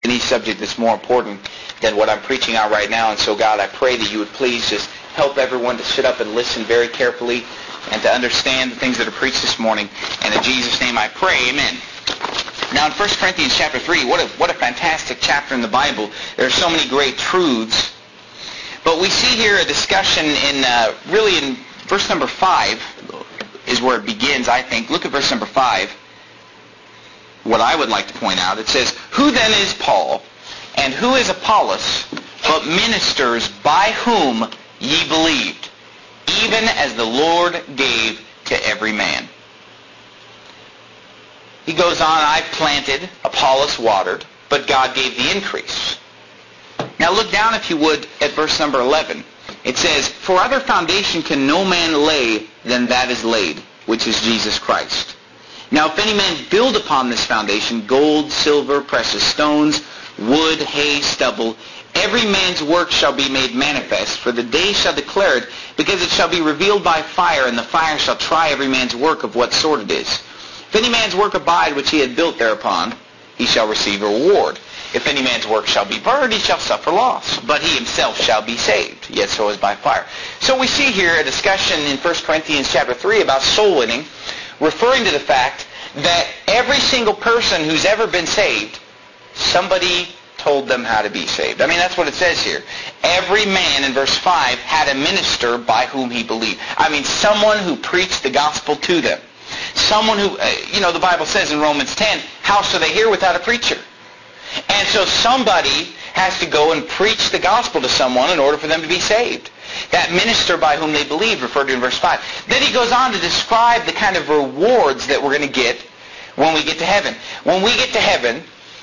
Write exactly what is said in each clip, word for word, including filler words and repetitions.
any subject that's more important than what I'm preaching on right now. And so, God, I pray that you would please just help everyone to sit up and listen very carefully and to understand the things that are preached this morning. And in Jesus' name I pray, amen. Now in First Corinthians chapter three, what a, what a fantastic chapter in the Bible. There are so many great truths. But we see here a discussion in, uh, really in verse number five is where it begins, I think. Look at verse number five. What I would like to point out, it says, "Who then is Paul, and who is Apollos, but ministers by whom ye believed, even as the Lord gave to every man." He goes on, "I planted, Apollos watered, but God gave the increase." Now look down, if you would, at verse number eleven. It says, "For other foundation can no man lay than that is laid, which is Jesus Christ. Now if any man build upon this foundation gold, silver, precious stones, wood, hay, stubble, every man's work shall be made manifest, for the day shall declare it, because it shall be revealed by fire, and the fire shall try every man's work of what sort it is. If any man's work abide which he had built thereupon, he shall receive a reward. If any man's work shall be burned, he shall suffer loss, but he himself shall be saved, yet so as by fire." So we see here a discussion in First Corinthians chapter three about soul winning, referring to the fact that every single person who's ever been saved, somebody told them how to be saved. I mean, that's what it says here. Every man, in verse five, had a minister by whom he believed. I mean, someone who preached the gospel to them. Someone who, uh, you know, the Bible says in Romans ten, how shall they hear without a preacher? And so somebody has to go and preach the gospel to someone in order for them to be saved. That minister by whom they believed, referred to in verse five. Then he goes on to describe the kind of rewards that we're going to get when we get to heaven. When we get to heaven,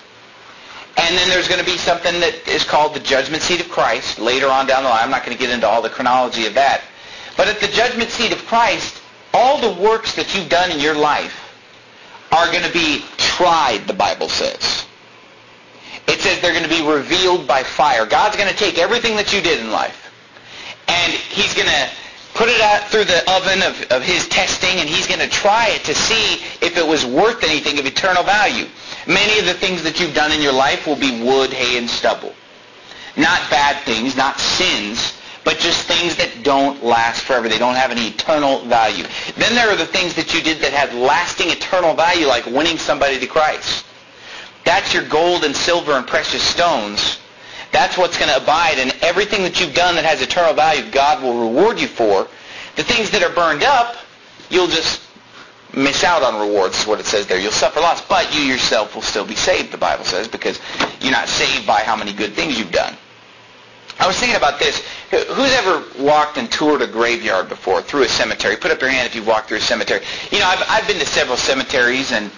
and then there's going to be something that is called the judgment seat of Christ later on down the line. I'm not going to get into all the chronology of that. But at the judgment seat of Christ, all the works that you've done in your life are going to be tried, the Bible says. It says they're going to be revealed by fire. God's going to take everything that you did in life, and he's going to put it out through the oven of, of his testing, and he's going to try it to see if it was worth anything of eternal value. Many of the things that you've done in your life will be wood, hay, and stubble. Not bad things, not sins, but just things that don't last forever. They don't have any eternal value. Then there are the things that you did that had lasting eternal value, like winning somebody to Christ. That's your gold and silver and precious stones. That's what's going to abide. And everything that you've done that has eternal value, God will reward you for. The things that are burned up, you'll just miss out on rewards, is what it says there. You'll suffer loss. But you yourself will still be saved, the Bible says, because you're not saved by how many good things you've done. I was thinking about this. Who's ever walked and toured a graveyard before, through a cemetery? Put up your hand if you've walked through a cemetery. You know, I've, I've been to several cemeteries, and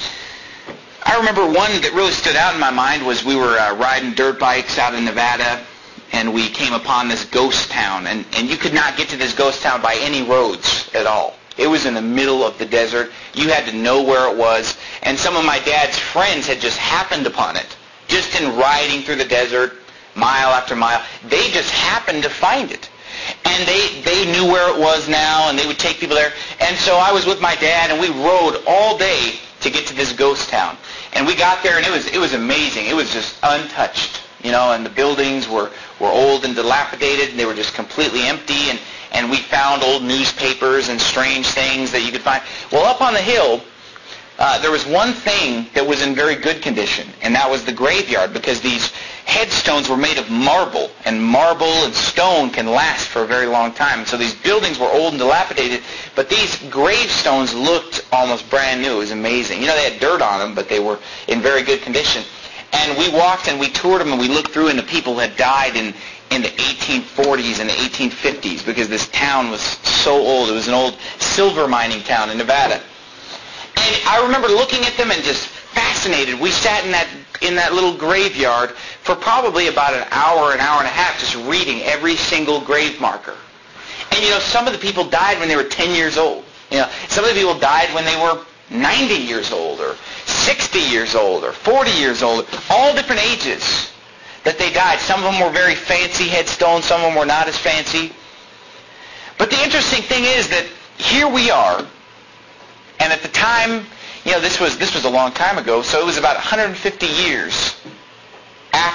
I remember one that really stood out in my mind was we were uh, riding dirt bikes out in Nevada, and we came upon this ghost town, and, and you could not get to this ghost town by any roads at all. It was in the middle of the desert. You had to know where it was, and some of my dad's friends had just happened upon it, just in riding through the desert, mile after mile. They just happened to find it. And they, they knew where it was now, and they would take people there. And so I was with my dad, and we rode all day to get to this ghost town. And we got there, and it was it was amazing. It was just untouched, you know, and the buildings were, were old and dilapidated, and they were just completely empty, and, and we found old newspapers and strange things that you could find. Well, up on the hill, uh, there was one thing that was in very good condition, and that was the graveyard, because these headstones were made of marble, and marble and stone can last for a very long time. And so these buildings were old and dilapidated, but these gravestones looked almost brand new. It was amazing. You know, they had dirt on them, but they were in very good condition. And we walked and we toured them, and we looked through, and the people had died in, in the eighteen forties and the eighteen fifties, because this town was so old. It was an old silver mining town in Nevada. And I remember looking at them and just fascinated. We sat in that in that little graveyard for probably about an hour, an hour and a half, just reading every single grave marker. And, you know, some of the people died when they were ten years old. You know, some of the people died when they were ninety years old, or sixty years old, or forty years old. All different ages that they died. Some of them were very fancy headstones. Some of them were not as fancy. But the interesting thing is that here we are, and at the time, you know, this was this was a long time ago, so it was about one hundred fifty years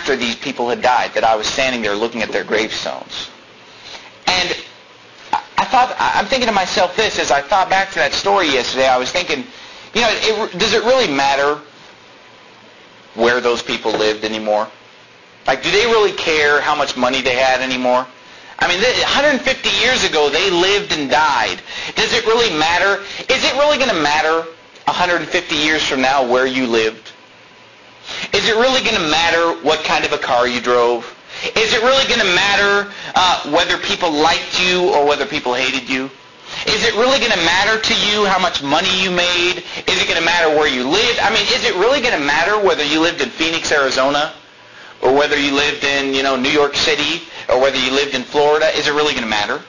after these people had died that I was standing there looking at their gravestones. And I thought, I'm thinking to myself this, as I thought back to that story yesterday, I was thinking, you know, it, does it really matter where those people lived anymore? Like, do they really care how much money they had anymore? I mean, one hundred fifty years ago, they lived and died. Does it really matter? Is it really going to matter one hundred fifty years from now where you lived? Is it really going to matter what kind of a car you drove? Is it really going to matter uh, whether people liked you or whether people hated you? Is it really going to matter to you how much money you made? Is it going to matter where you lived? I mean, is it really going to matter whether you lived in Phoenix, Arizona, or whether you lived in, you know, New York City, or whether you lived in Florida? Is it really going to matter?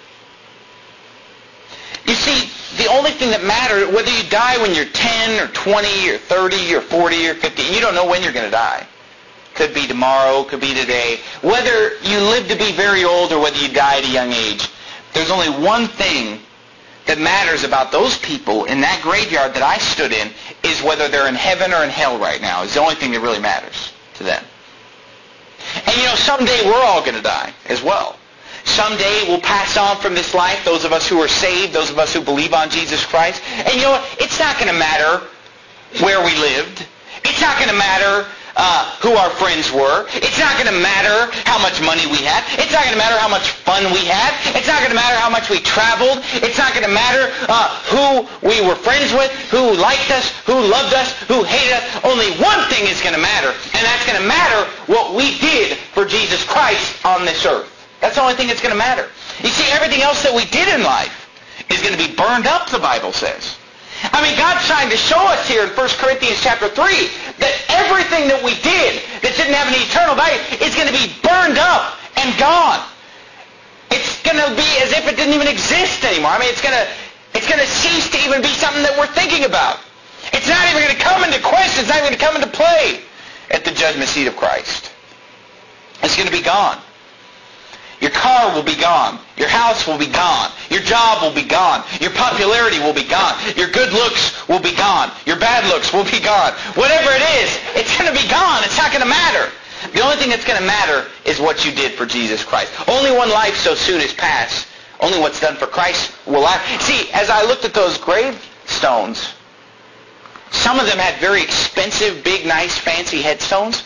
You see, the only thing that matters, whether you die when you're ten or twenty or thirty or forty or fifty, you don't know when you're going to die. Could be tomorrow, could be today. Whether you live to be very old or whether you die at a young age, there's only one thing that matters about those people in that graveyard that I stood in, is whether they're in heaven or in hell right now. Is the only thing that really matters to them. And you know, someday we're all going to die as well. Someday we'll pass on from this life, those of us who are saved, those of us who believe on Jesus Christ. And you know what? It's not going to matter where we lived. It's not going to matter uh, who our friends were. It's not going to matter how much money we had. It's not going to matter how much fun we had. It's not going to matter how much we traveled. It's not going to matter uh, who we were friends with, who liked us, who loved us, who hated us. Only one thing is going to matter, and that's going to matter what we did for Jesus Christ on this earth. That's the only thing that's going to matter. You see, everything else that we did in life is going to be burned up, the Bible says. I mean, God's trying to show us here in First Corinthians chapter three that everything that we did that didn't have any eternal value is going to be burned up and gone. It's going to be as if it didn't even exist anymore. I mean, it's going to it's going to cease to even be something that we're thinking about. It's not even going to come into question. It's not even going to come into play at the judgment seat of Christ. It's going to be gone. Your car will be gone. Your house will be gone. Your job will be gone. Your popularity will be gone. Your good looks will be gone. Your bad looks will be gone. Whatever it is, it's going to be gone. It's not going to matter. The only thing that's going to matter is what you did for Jesus Christ. Only one life so soon is past. Only what's done for Christ will last. See, as I looked at those gravestones, some of them had very expensive, big, nice, fancy headstones.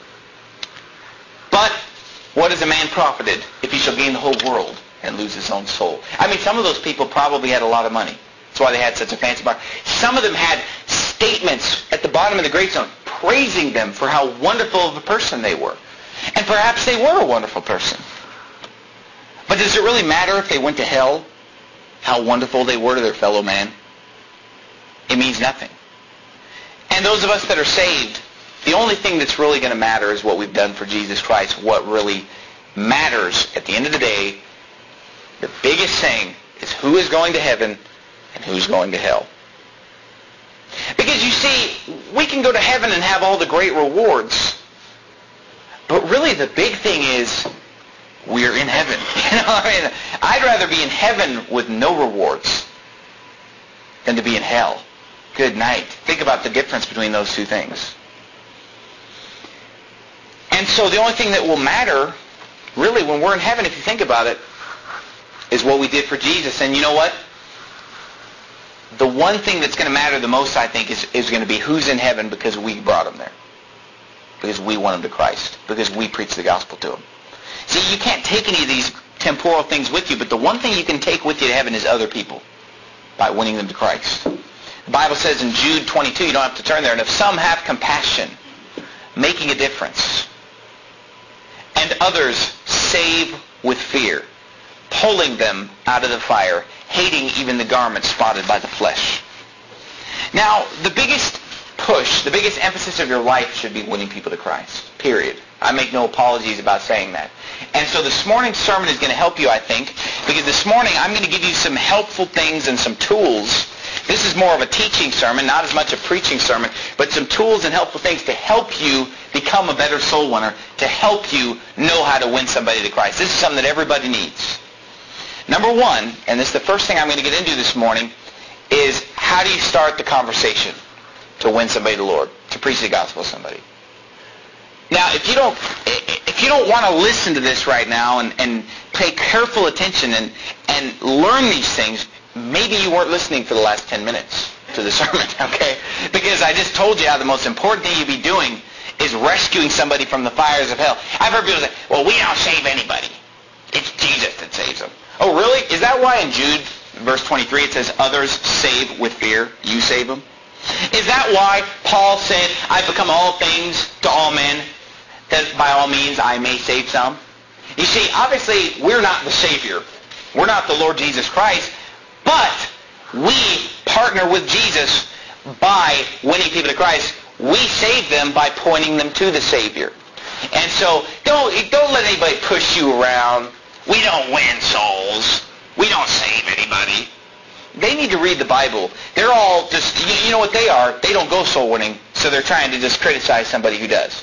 But what is a man profited if he shall gain the whole world and lose his own soul? I mean, some of those people probably had a lot of money. That's why they had such a fancy bar. Some of them had statements at the bottom of the gravestone praising them for how wonderful of a person they were. And perhaps they were a wonderful person. But does it really matter if they went to hell, how wonderful they were to their fellow man? It means nothing. And those of us that are saved, the only thing that's really going to matter is what we've done for Jesus Christ. What really matters at the end of the day, the biggest thing is who is going to heaven and who's going to hell. Because you see, we can go to heaven and have all the great rewards, but really the big thing is we're in heaven. You know, I mean, I'd rather be in heaven with no rewards than to be in hell. Good night. Think about the difference between those two things. And so the only thing that will matter, really, when we're in heaven, if you think about it, is what we did for Jesus. And you know what? The one thing that's going to matter the most, I think, is, is going to be who's in heaven because we brought them there. Because we won them to Christ. Because we preached the gospel to them. See, you can't take any of these temporal things with you, but the one thing you can take with you to heaven is other people by winning them to Christ. The Bible says in Jude twenty-two, you don't have to turn there, and if some have compassion, making a difference, and others save with fear, pulling them out of the fire, hating even the garment spotted by the flesh. Now, the biggest push, the biggest emphasis of your life should be winning people to Christ, period. I make no apologies about saying that. And so this morning's sermon is going to help you, I think, because this morning I'm going to give you some helpful things and some tools. This is more of a teaching sermon, not as much a preaching sermon, but some tools and helpful things to help you become a better soul winner, to help you know how to win somebody to Christ. This is something that everybody needs. Number one, and this is the first thing I'm going to get into this morning, is how do you start the conversation to win somebody to the Lord, to preach the gospel to somebody? Now, if you don't, if you don't want to listen to this right now and, and pay careful attention and, and learn these things, maybe you weren't listening for the last ten minutes to the sermon, okay? Because I just told you how the most important thing you'd be doing is rescuing somebody from the fires of hell. I've heard people say, well, we don't save anybody. It's Jesus that saves them. Oh, really? Is that why in Jude, verse twenty-three, it says, others save with fear, you save them? Is that why Paul said, I've become all things to all men, that by all means I may save some? You see, obviously, we're not the Savior. We're not the Lord Jesus Christ, but we partner with Jesus by winning people to Christ. We save them by pointing them to the Savior. And so don't, don't let anybody push you around. We don't win souls. We don't save anybody. They need to read the Bible. They're all just, you, you know what they are? They don't go soul winning, so they're trying to just criticize somebody who does.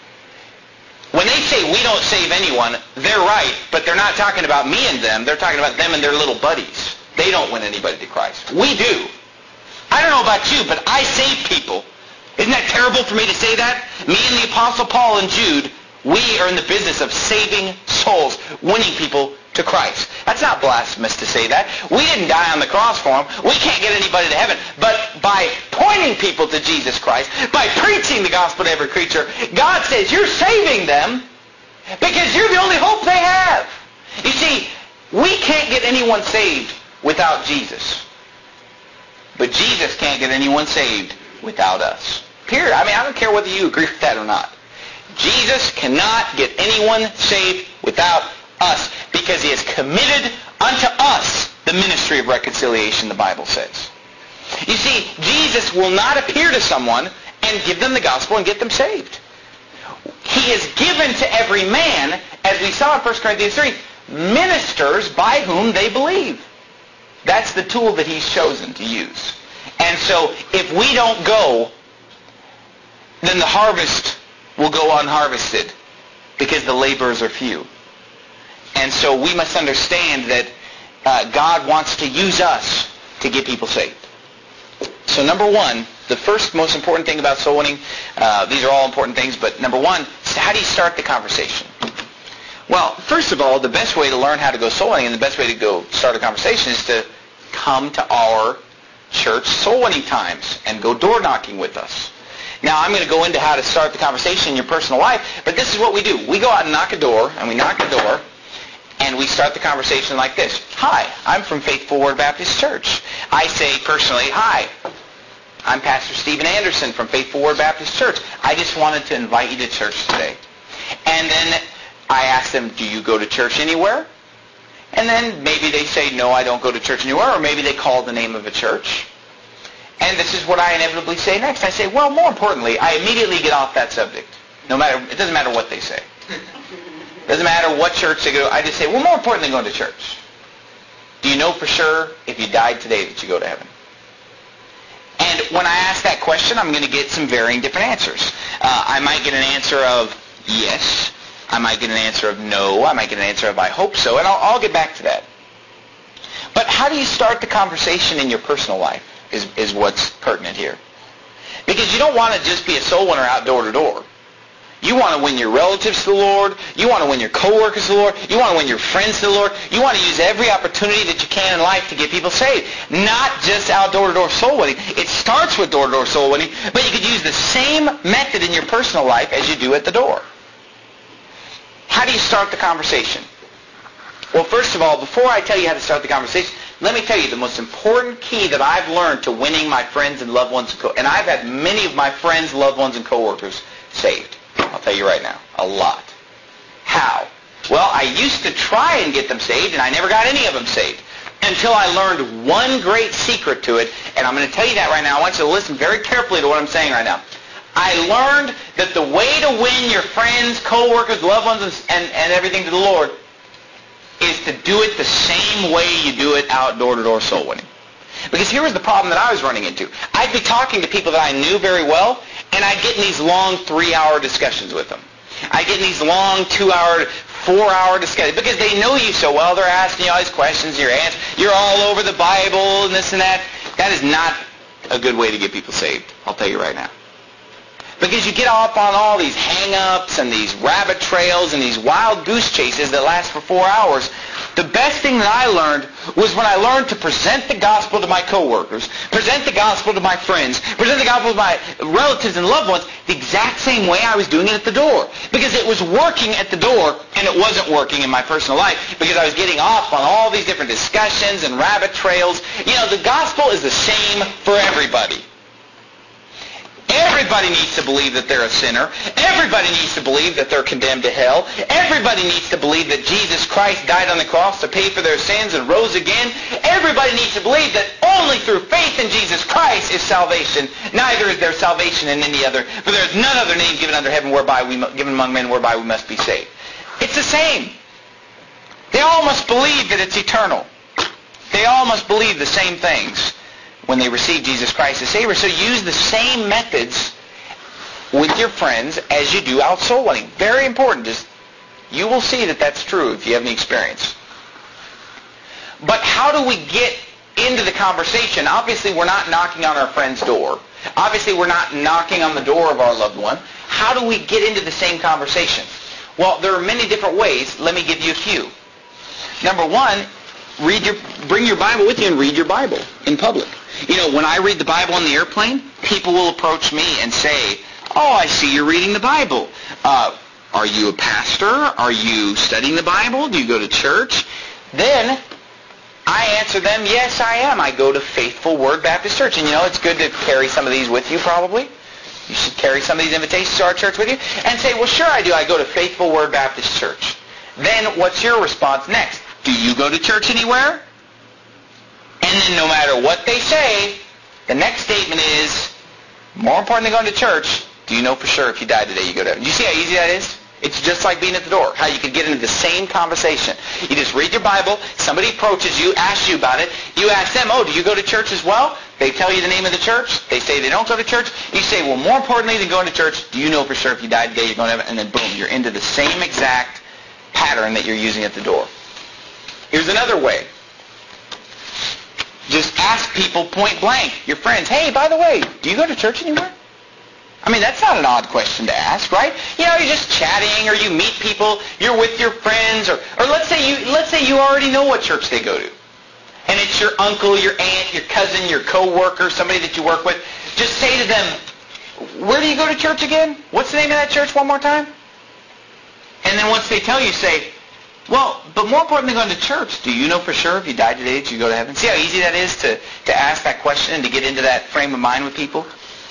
When they say we don't save anyone, they're right, but they're not talking about me and them. They're talking about them and their little buddies. They don't win anybody to Christ. We do. I don't know about you, but I save people. Isn't that terrible for me to say that? Me and the Apostle Paul and Jude, we are in the business of saving souls, winning people to Christ. That's not blasphemous to say that. We didn't die on the cross for them. We can't get anybody to heaven. But by pointing people to Jesus Christ, by preaching the gospel to every creature, God says you're saving them because you're the only hope they have. You see, we can't get anyone saved without Jesus. But Jesus can't get anyone saved without us. Period. I mean, I don't care whether you agree with that or not. Jesus cannot get anyone saved without us because he has committed unto us the ministry of reconciliation, the Bible says. You see, Jesus will not appear to someone and give them the gospel and get them saved. He has given to every man, as we saw in First Corinthians three, ministers by whom they believe. That's the tool that he's chosen to use. And so if we don't go, then the harvest will go unharvested because the laborers are few. And so we must understand that uh, God wants to use us to get people saved. So number one, the first most important thing about soul winning, uh, these are all important things, but number one, is how do you start the conversation? Well, first of all, the best way to learn how to go soul winning and the best way to go start a conversation is to come to our church soul winning times and go door knocking with us. Now, I'm going to go into how to start the conversation in your personal life, but this is what we do. We go out and knock a door, and we knock a door, and we start the conversation like this. Hi, I'm from Faithful Word Baptist Church. I say personally, hi, I'm Pastor Stephen Anderson from Faithful Word Baptist Church. I just wanted to invite you to church today. And then I ask them, do you go to church anywhere? And then maybe they say, no, I don't go to church anywhere, or maybe they call the name of a church. And this is what I inevitably say next. I say, well, more importantly, I immediately get off that subject. No matter, it doesn't matter what they say. It doesn't matter what church they go to. I just say, well, more important than going to church. Do you know for sure if you died today that you go to heaven? And when I ask that question, I'm going to get some varying different answers. Uh, I might get an answer of yes. I might get an answer of no. I might get an answer of I hope so. And I'll, I'll get back to that. But how do you start the conversation in your personal life is, is what's pertinent here. Because you don't want to just be a soul winner out door to door. You want to win your relatives to the Lord. You want to win your coworkers to the Lord. You want to win your friends to the Lord. You want to use every opportunity that you can in life to get people saved. Not just out door-to-door soul winning. It starts with door-to-door soul winning, but you could use the same method in your personal life as you do at the door. How do you start the conversation? Well, first of all, before I tell you how to start the conversation, let me tell you the most important key that I've learned to winning my friends and loved ones, and, co- and I've had many of my friends, loved ones, and coworkers saved. I'll tell you right now, a lot. How? Well, I used to try and get them saved, and I never got any of them saved until I learned one great secret to it, and I'm going to tell you that right now. I want you to listen very carefully to what I'm saying right now. I learned that the way to win your friends, coworkers, loved ones, and, and, and everything to the Lord is to do it the same way you do it out door-to-door soul winning. Because here was the problem that I was running into. I'd be talking to people that I knew very well, and I'd get in these long three-hour discussions with them. I'd get in these long two-hour, four-hour discussions because they know you so well. They're asking you all these questions, your answers. You're all over the Bible and this and that. That is not a good way to get people saved. I'll tell you right now. Because you get off on all these hang-ups and these rabbit trails and these wild goose chases that last for four hours. The best thing that I learned was when I learned to present the gospel to my coworkers, present the gospel to my friends, present the gospel to my relatives and loved ones the exact same way I was doing it at the door. Because it was working at the door and it wasn't working in my personal life because I was getting off on all these different discussions and rabbit trails. You know, the gospel is the same for everybody. Everybody needs to believe that they're a sinner. Everybody needs to believe that they're condemned to hell. Everybody needs to believe that Jesus Christ died on the cross to pay for their sins and rose again. Everybody needs to believe that only through faith in Jesus Christ is salvation. Neither is there salvation in any other, for there is none other name given under heaven whereby we given among men whereby we must be saved. It's the same. They all must believe that it's eternal. They all must believe the same things when they receive Jesus Christ as Savior. So use the same methods with your friends as you do out soul winning. Very important. Just you will see that that's true if you have any experience. But how do we get into the conversation? Obviously, we're not knocking on our friend's door. Obviously, we're not knocking on the door of our loved one. How do we get into the same conversation? Well, there are many different ways. Let me give you a few. Number one, read your, bring your Bible with you and read your Bible in public. You know, when I read the Bible on the airplane, people will approach me and say, "Oh, I see you're reading the Bible. Uh, are you a pastor? Are you studying the Bible? Do you go to church?" Then I answer them, "Yes, I am. I go to Faithful Word Baptist Church." And you know, it's good to carry some of these with you probably. You should carry some of these invitations to our church with you and say, "Well, sure I do. I go to Faithful Word Baptist Church." Then what's your response next? Do you go to church anywhere? And then no matter what they say, the next statement is, more important than going to church, do you know for sure if you die today you go to heaven? Do you see how easy that is? It's just like being at the door, how you could get into the same conversation. You just read your Bible, somebody approaches you, asks you about it, you ask them, "Oh, do you go to church as well?" They tell you the name of the church, they say they don't go to church. You say, "Well, more importantly than going to church, do you know for sure if you die today you're going to heaven?" And then boom, you're into the same exact pattern that you're using at the door. Here's another way. Just ask people point blank, your friends, "Hey, by the way, do you go to church anywhere?" I mean, that's not an odd question to ask, right? You know, you're just chatting, or you meet people, you're with your friends, or, or let's say you let's say you already know what church they go to. And it's your uncle, your aunt, your cousin, your coworker, somebody that you work with. Just say to them, "Where do you go to church again? What's the name of that church one more time?" And then once they tell you, say, "Well, but more important than going to church, do you know for sure if you died today that you go to heaven?" See how easy that is to, to ask that question and to get into that frame of mind with people?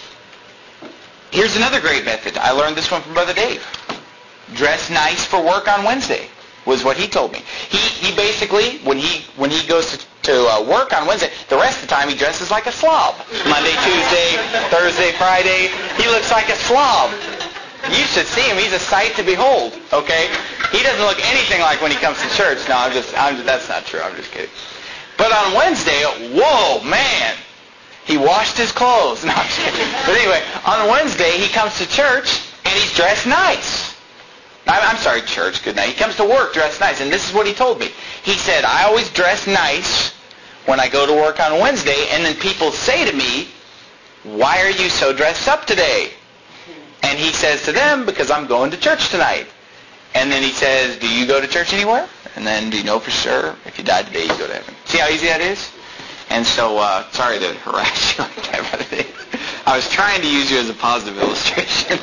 Here's another great method. I learned this one from Brother Dave. Dress nice for work on Wednesday was what he told me. He he basically, when he when he goes to, to uh, work on Wednesday, the rest of the time he dresses like a slob. Monday, Tuesday, Thursday, Friday, he looks like a slob. You should see him. He's a sight to behold, okay? He doesn't look anything like when he comes to church. No, I'm just, I'm just, that's not true. I'm just kidding. But on Wednesday, whoa, man, he washed his clothes. No, I'm just kidding. But anyway, on Wednesday, he comes to church, and he's dressed nice. I'm, I'm sorry, church, good night. He comes to work dressed nice, and this is what he told me. He said, "I always dress nice when I go to work on Wednesday, and then people say to me, 'Why are you so dressed up today?' And he says to them, 'Because I'm going to church tonight.' And then he says, 'Do you go to church anywhere?' And then, 'Do you know for sure if you died today you go to heaven?'" See how easy that is? And so, uh, sorry to harass you like that, Brother Dave. I was trying to use you as a positive illustration.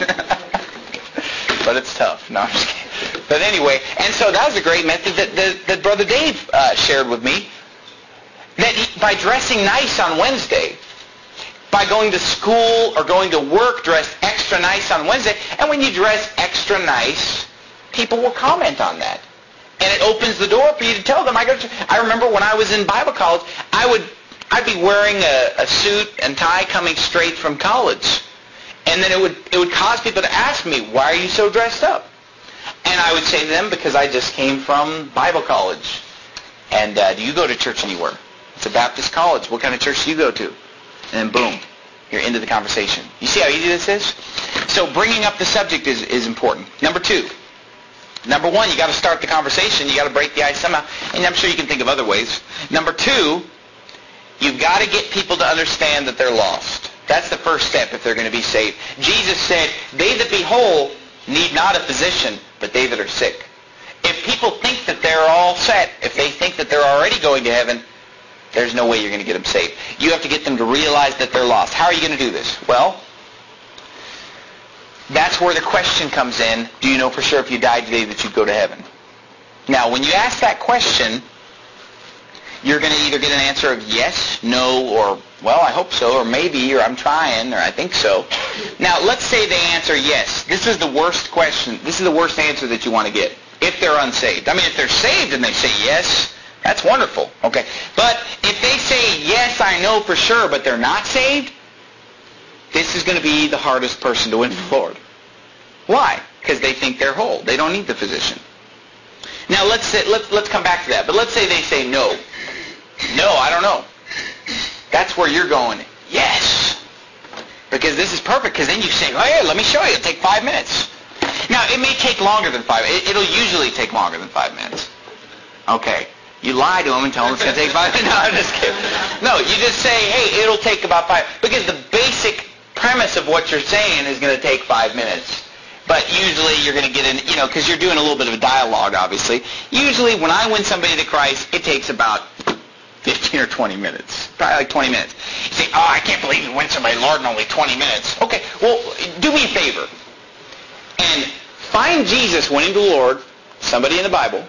But it's tough. No, I'm just kidding. But anyway, and so that was a great method that, that, that Brother Dave uh, shared with me. That he, by dressing nice on Wednesday, by going to school or going to work dressed extra nice on Wednesday, and when you dress extra nice, people will comment on that. And it opens the door for you to tell them, I go to church. I remember when I was in Bible college, I would, I'd be wearing a, a suit and tie coming straight from college. And then it would, it would cause people to ask me, "Why are you so dressed up?" And I would say to them, "Because I just came from Bible college." And uh, "Do you go to church anywhere?" "It's a Baptist college." "What kind of church do you go to?" And then boom, you're into the conversation. You see how easy this is? So bringing up the subject is, is important. Number two. Number one, you got to start the conversation. You got to break the ice somehow. And I'm sure you can think of other ways. Number two, you've got to get people to understand that they're lost. That's the first step if they're going to be saved. Jesus said, they that be whole need not a physician, but they that are sick. If people think that they're all set, if they think that they're already going to heaven, there's no way you're going to get them saved. You have to get them to realize that they're lost. How are you going to do this? Well, that's where the question comes in. Do you know for sure if you died today that you'd go to heaven? Now, when you ask that question, you're going to either get an answer of yes, no, or, well, I hope so, or maybe, or I'm trying, or I think so. Now, let's say they answer yes. This is the worst question. This is the worst answer that you want to get if they're unsaved. I mean, if they're saved and they say yes, that's wonderful. Okay. But if they say, yes, I know for sure, but they're not saved, this is going to be the hardest person to win for the Lord. Why? Because they think they're whole. They don't need the physician. Now, let's say, let's, let's come back to that. But let's say they say no. No, I don't know. That's where you're going, yes. Because this is perfect, because then you say, oh, yeah, let me show you. It'll take five minutes. Now, it may take longer than five. It, it'll usually take longer than five minutes. Okay. You lie to them and tell them it's going to take five minutes. No, I'm just kidding. No, you just say, hey, it'll take about five. Because the basic premise of what you're saying is going to take five minutes. But usually you're going to get in, you know, because you're doing a little bit of a dialogue, obviously. Usually when I win somebody to Christ, it takes about fifteen or twenty minutes. Probably like twenty minutes. You say, oh, I can't believe you win somebody to the Lord in only twenty minutes. Okay, well, do me a favor. And find Jesus winning to the Lord, somebody in the Bible.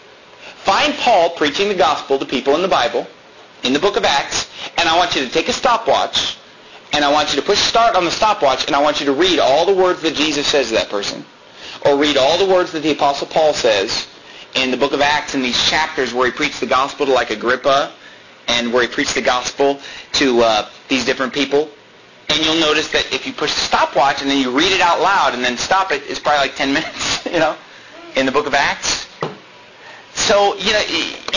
Find Paul preaching the gospel to people in the Bible, in the book of Acts, and I want you to take a stopwatch, and I want you to push start on the stopwatch, and I want you to read all the words that Jesus says to that person, or read all the words that the Apostle Paul says in the book of Acts in these chapters where he preached the gospel to like Agrippa, and where he preached the gospel to uh, these different people. And you'll notice that if you push the stopwatch and then you read it out loud and then stop it, it's probably like ten minutes, you know, in the book of Acts. So, you know,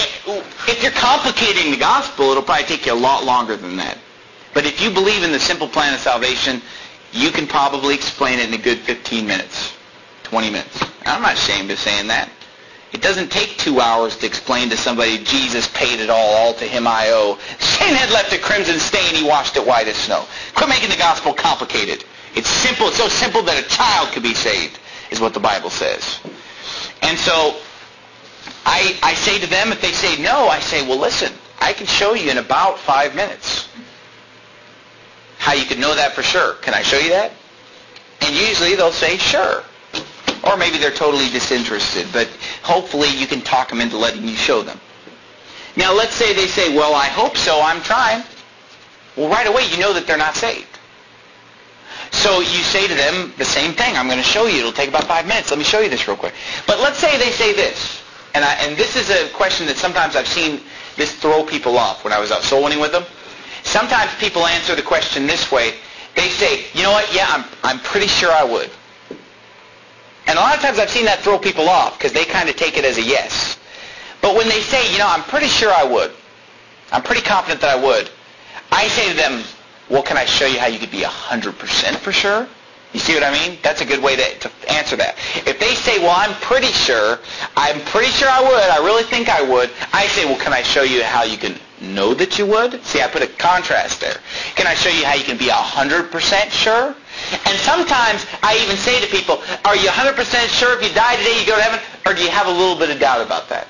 if you're complicating the gospel, it'll probably take you a lot longer than that. But if you believe in the simple plan of salvation, you can probably explain it in a good fifteen minutes, twenty minutes. I'm not ashamed of saying that. It doesn't take two hours to explain to somebody Jesus paid it all, all to him I owe. Sin had left a crimson stain, he washed it white as snow. Quit making the gospel complicated. It's simple. It's so simple that a child could be saved, is what the Bible says. And so I, I say to them, if they say no, I say, well, listen, I can show you in about five minutes how you could know that for sure. Can I show you that? And usually they'll say, sure. Or maybe they're totally disinterested, but hopefully you can talk them into letting you show them. Now let's say they say, well, I hope so, I'm trying. Well, right away you know that they're not saved. So you say to them the same thing. I'm going to show you. It'll take about five minutes. Let me show you this real quick. But let's say they say this. And, I, and this is a question that sometimes I've seen this throw people off when I was out soul winning with them. Sometimes people answer the question this way. They say, you know what, yeah, I'm, I'm pretty sure I would. And a lot of times I've seen that throw people off because they kind of take it as a yes. But when they say, you know, I'm pretty sure I would, I'm pretty confident that I would, I say to them, well, can I show you how you could be one hundred percent for sure? You see what I mean? That's a good way to, to answer that. If they say, well, I'm pretty sure, I'm pretty sure I would, I really think I would, I say, well, can I show you how you can know that you would? See, I put a contrast there. Can I show you how you can be one hundred percent sure? And sometimes I even say to people, are you one hundred percent sure if you die today you go to heaven? Or do you have a little bit of doubt about that?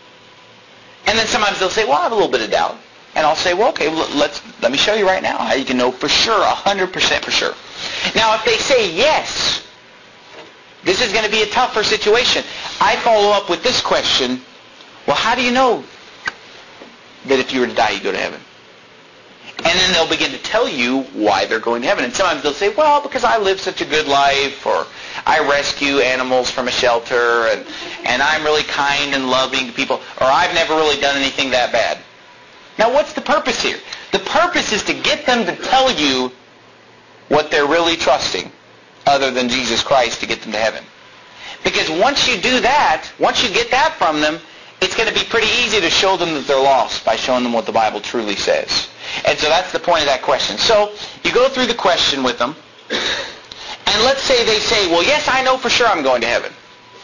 And then sometimes they'll say, well, I have a little bit of doubt. And I'll say, well, okay, well, let's, let me show you right now how you can know for sure, one hundred percent for sure. Now, if they say yes, this is going to be a tougher situation. I follow up with this question, well, how do you know that if you were to die, you go to heaven? And then they'll begin to tell you why they're going to heaven. And sometimes they'll say, well, because I live such a good life, or I rescue animals from a shelter, and, and I'm really kind and loving to people, or I've never really done anything that bad. Now, what's the purpose here? The purpose is to get them to tell you what they're really trusting, other than Jesus Christ, to get them to heaven. Because once you do that, once you get that from them, it's going to be pretty easy to show them that they're lost by showing them what the Bible truly says. And so that's the point of that question. So you go through the question with them, and let's say they say, well, yes, I know for sure I'm going to heaven.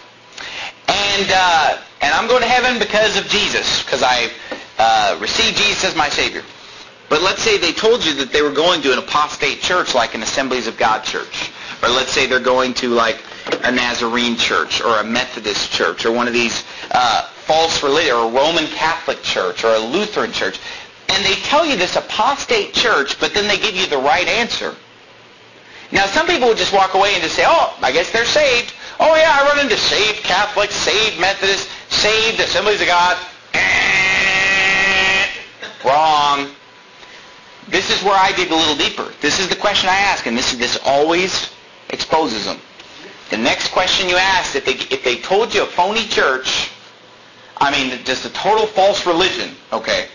And uh, and I'm going to heaven because of Jesus, because I uh, received Jesus as my Savior. But let's say they told you that they were going to an apostate church like an Assemblies of God church. Or let's say they're going to like a Nazarene church or a Methodist church or one of these uh, false religion, or a Roman Catholic church or a Lutheran church. And they tell you this apostate church, but then they give you the right answer. Now, some people would just walk away and just say, oh, I guess they're saved. Oh, yeah, I run into saved Catholics, saved Methodists, saved Assemblies of God. Wrong. This is where I dig a little deeper. This is the question I ask, and this, this always exposes them. The next question you ask, if they, if they told you a phony church, I mean, just a total false religion, okay,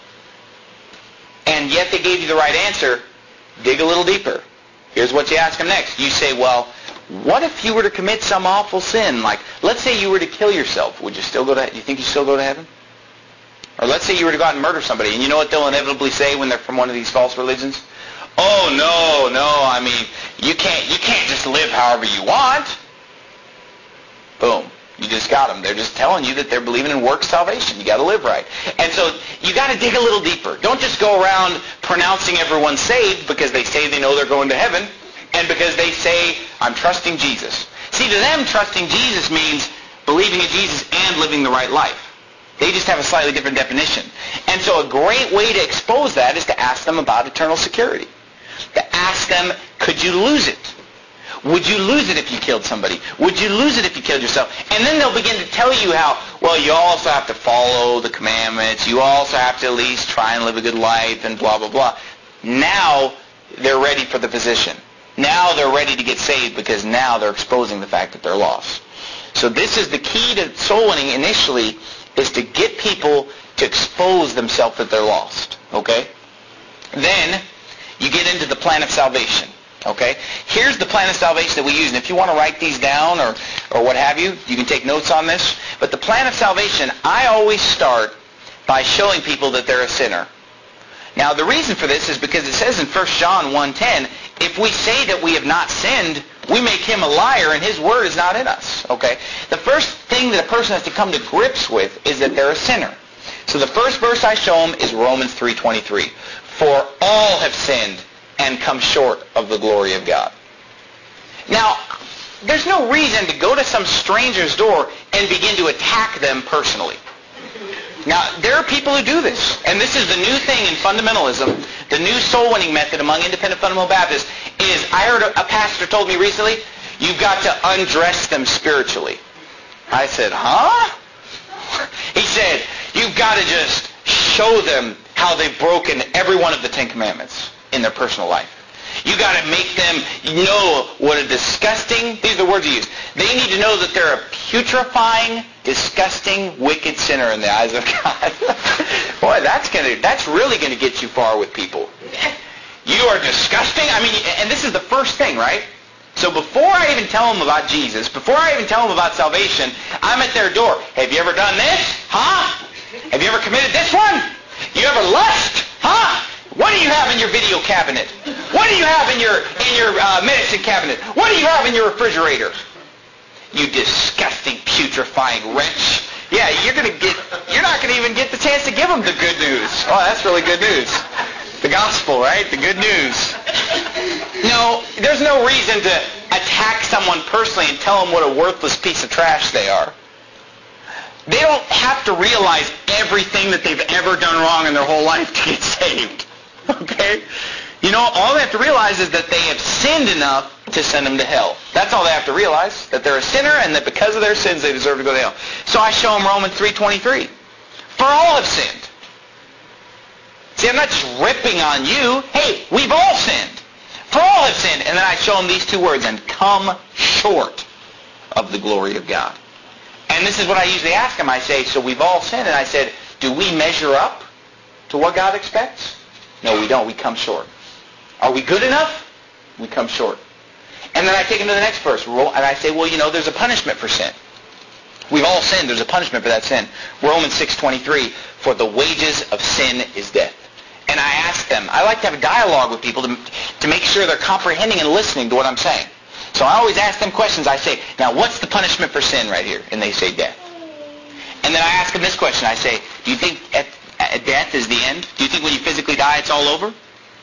and yet they gave you the right answer, dig a little deeper. Here's what you ask them next. You say, well, what if you were to commit some awful sin? Like, let's say you were to kill yourself. Would you still go to, do you think you still go to heaven? Or let's say you were to go out and murder somebody. And you know what they'll inevitably say when they're from one of these false religions? Oh, no, no, I mean, you can't, you can't just live however you want. Boom. You just got them. They're just telling you that they're believing in works salvation. You got to live right. And so you got to dig a little deeper. Don't just go around pronouncing everyone saved because they say they know they're going to heaven and because they say, I'm trusting Jesus. See, to them, trusting Jesus means believing in Jesus and living the right life. They just have a slightly different definition. And so a great way to expose that is to ask them about eternal security. To ask them, could you lose it? Would you lose it if you killed somebody? Would you lose it if you killed yourself? And then they'll begin to tell you how, well, you also have to follow the commandments. You also have to at least try and live a good life and blah, blah, blah. Now they're ready for the position. Now they're ready to get saved because now they're exposing the fact that they're lost. So this is the key to soul winning initially, is to get people to expose themselves that they're lost. Okay? Then you get into the plan of salvation. Okay? Here's the plan of salvation that we use. And if you want to write these down or, or what have you, you can take notes on this. But the plan of salvation, I always start by showing people that they're a sinner. Now, the reason for this is because it says in First John one ten, if we say that we have not sinned, we make him a liar and his word is not in us. Okay? The first thing that a person has to come to grips with is that they're a sinner. So the first verse I show them is Romans three twenty-three. For all have sinned and come short of the glory of God. Now, there's no reason to go to some stranger's door and begin to attack them personally. Now, there are people who do this, and this is the new thing in fundamentalism. The new soul-winning method among independent fundamental Baptists is, I heard a, a pastor told me recently, you've got to undress them spiritually. I said, huh? He said, you've got to just show them how they've broken every one of the Ten Commandments in their personal life. You got to make them know what a disgusting, these are the words you use, they need to know that they're a putrefying, disgusting, wicked sinner in the eyes of God. Boy, that's gonna, that's really going to get you far with people. You are disgusting. I mean, and this is the first thing, right? So before I even tell them about Jesus, before I even tell them about salvation, I'm at their door. Have you ever done this? Huh? Have you ever committed this one? You ever lust? Huh? What do you have in your video cabinet? What do you have in your in your uh, medicine cabinet? What do you have in your refrigerator? You disgusting, putrefying wretch. Yeah, you're gonna get. You're not gonna even get the chance to give them the good news. Oh, that's really good news. The gospel, right? The good news. No, there's no reason to attack someone personally and tell them what a worthless piece of trash they are. They don't have to realize everything that they've ever done wrong in their whole life to get saved. Okay? You know, all they have to realize is that they have sinned enough to send them to hell. That's all they have to realize, that they're a sinner and that because of their sins they deserve to go to hell. So I show them Romans three twenty-three. For all have sinned. See, I'm not just ripping on you. Hey, we've all sinned. For all have sinned. And then I show them these two words, and come short of the glory of God. And this is what I usually ask them. I say, so we've all sinned. And I said, do we measure up to what God expects? No, we don't. We come short. Are we good enough? We come short. And then I take them to the next verse. And I say, well, you know, there's a punishment for sin. We've all sinned. There's a punishment for that sin. Romans six twenty-three, for the wages of sin is death. And I ask them, I like to have a dialogue with people to, to make sure they're comprehending and listening to what I'm saying. So I always ask them questions. I say, now what's the punishment for sin right here? And they say death. And then I ask them this question. I say, do you think at, uh, death is the end? Do you think when you physically die it's all over?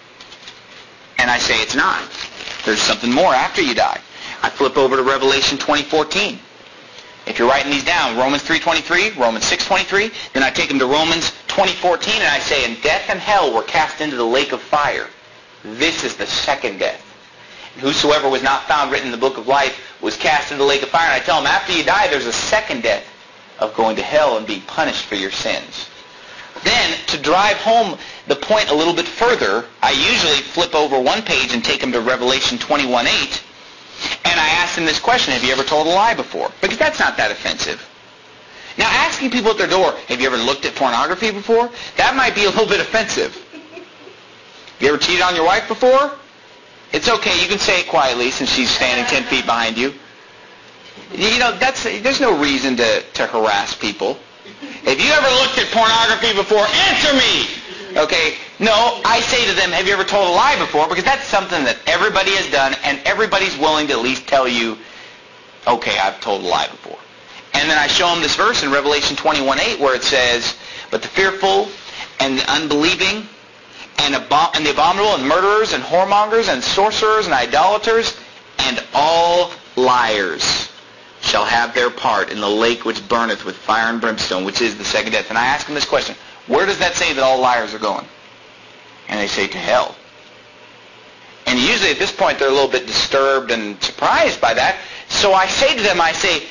And I say it's not. There's something more after you die. I flip over to Revelation twenty fourteen. If you're writing these down, Romans three twenty-three, Romans six twenty-three, then I take them to Romans twenty fourteen and I say, and death and hell were cast into the lake of fire. This is the second death. And whosoever was not found written in the book of life was cast into the lake of fire. And I tell them, after you die, there's a second death of going to hell and being punished for your sins. Then, to drive home the point a little bit further, I usually flip over one page and take them to Revelation twenty-one eight, and I ask them this question, have you ever told a lie before? Because that's not that offensive. Now, asking people at their door, have you ever looked at pornography before? That might be a little bit offensive. Have you ever cheated on your wife before? It's okay, you can say it quietly since she's standing ten feet behind you. You know, that's there's no reason to, to harass people. If you ever looked at pornography before, answer me! Okay? No, I say to them, have you ever told a lie before? Because that's something that everybody has done, and everybody's willing to at least tell you, okay, I've told a lie before. And then I show them this verse in Revelation twenty-one eight where it says, but the fearful and the unbelieving and, abo- and the abominable and murderers and whoremongers and sorcerers and idolaters and all liars shall have their part in the lake which burneth with fire and brimstone, which is the second death. And I ask them this question, where does that say that all liars are going? And they say, to hell. And usually at this point they're a little bit disturbed and surprised by that. So I say to them, I say,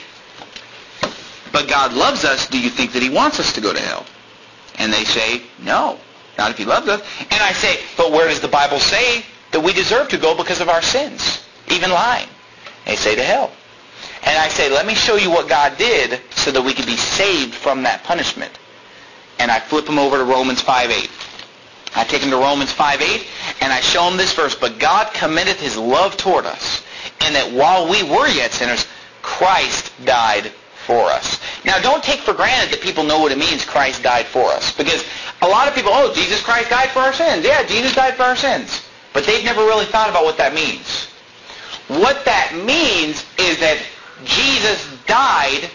but God loves us, do you think that he wants us to go to hell? And they say, no, not if he loves us. And I say, but where does the Bible say that we deserve to go because of our sins, even lying? They say, to hell. And I say, let me show you what God did so that we can be saved from that punishment. And I flip them over to Romans five eight. I take them to Romans five eight, and I show them this verse, but God committeth his love toward us, in that while we were yet sinners, Christ died for us. Now, don't take for granted that people know what it means, Christ died for us. Because a lot of people, oh, Jesus Christ died for our sins. Yeah, Jesus died for our sins. But they've never really thought about what that means. What that means is that Jesus died,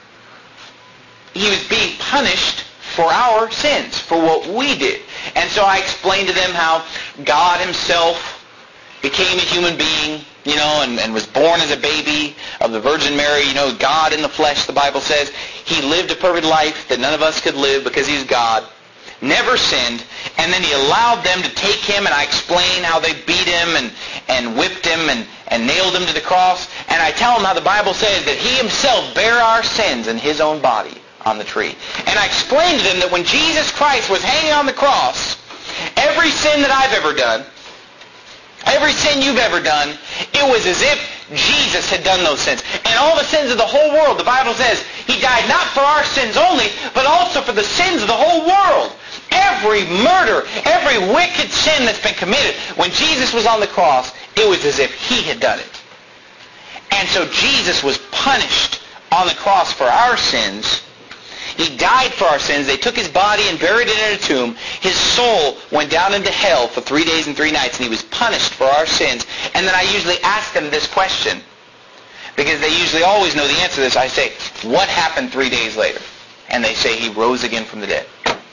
he was being punished for our sins, for what we did. And so I explained to them how God himself became a human being, you know, and, and was born as a baby of the Virgin Mary. You know, God in the flesh, the Bible says. He lived a perfect life that none of us could live because he's God. Never sinned. And then he allowed them to take him, and I explain how they beat him and, and whipped him and, and nailed him to the cross. And I tell them how the Bible says that he himself bare our sins in his own body on the tree. And I explained to them that when Jesus Christ was hanging on the cross, every sin that I've ever done, every sin you've ever done, it was as if Jesus had done those sins. And all the sins of the whole world, the Bible says, he died not for our sins only, but also for the sins of the whole world. Every murder, every wicked sin that's been committed, when Jesus was on the cross, it was as if he had done it. And so Jesus was punished on the cross for our sins. He died for our sins. They took his body and buried it in a tomb. His soul went down into hell for three days and three nights, and he was punished for our sins. And then I usually ask them this question, because they usually always know the answer to this. I say, what happened three days later? And they say, he rose again from the dead.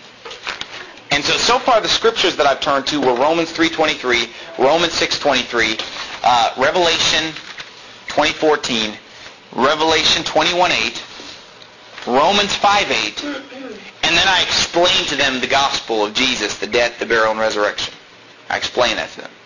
And so, so far the scriptures that I've turned to were Romans three twenty-three, Romans six twenty-three, uh, Revelation twenty fourteen, Revelation twenty-one eight, Romans five eight, and then I explain to them the gospel of Jesus, the death, the burial, and resurrection. I explain that to them.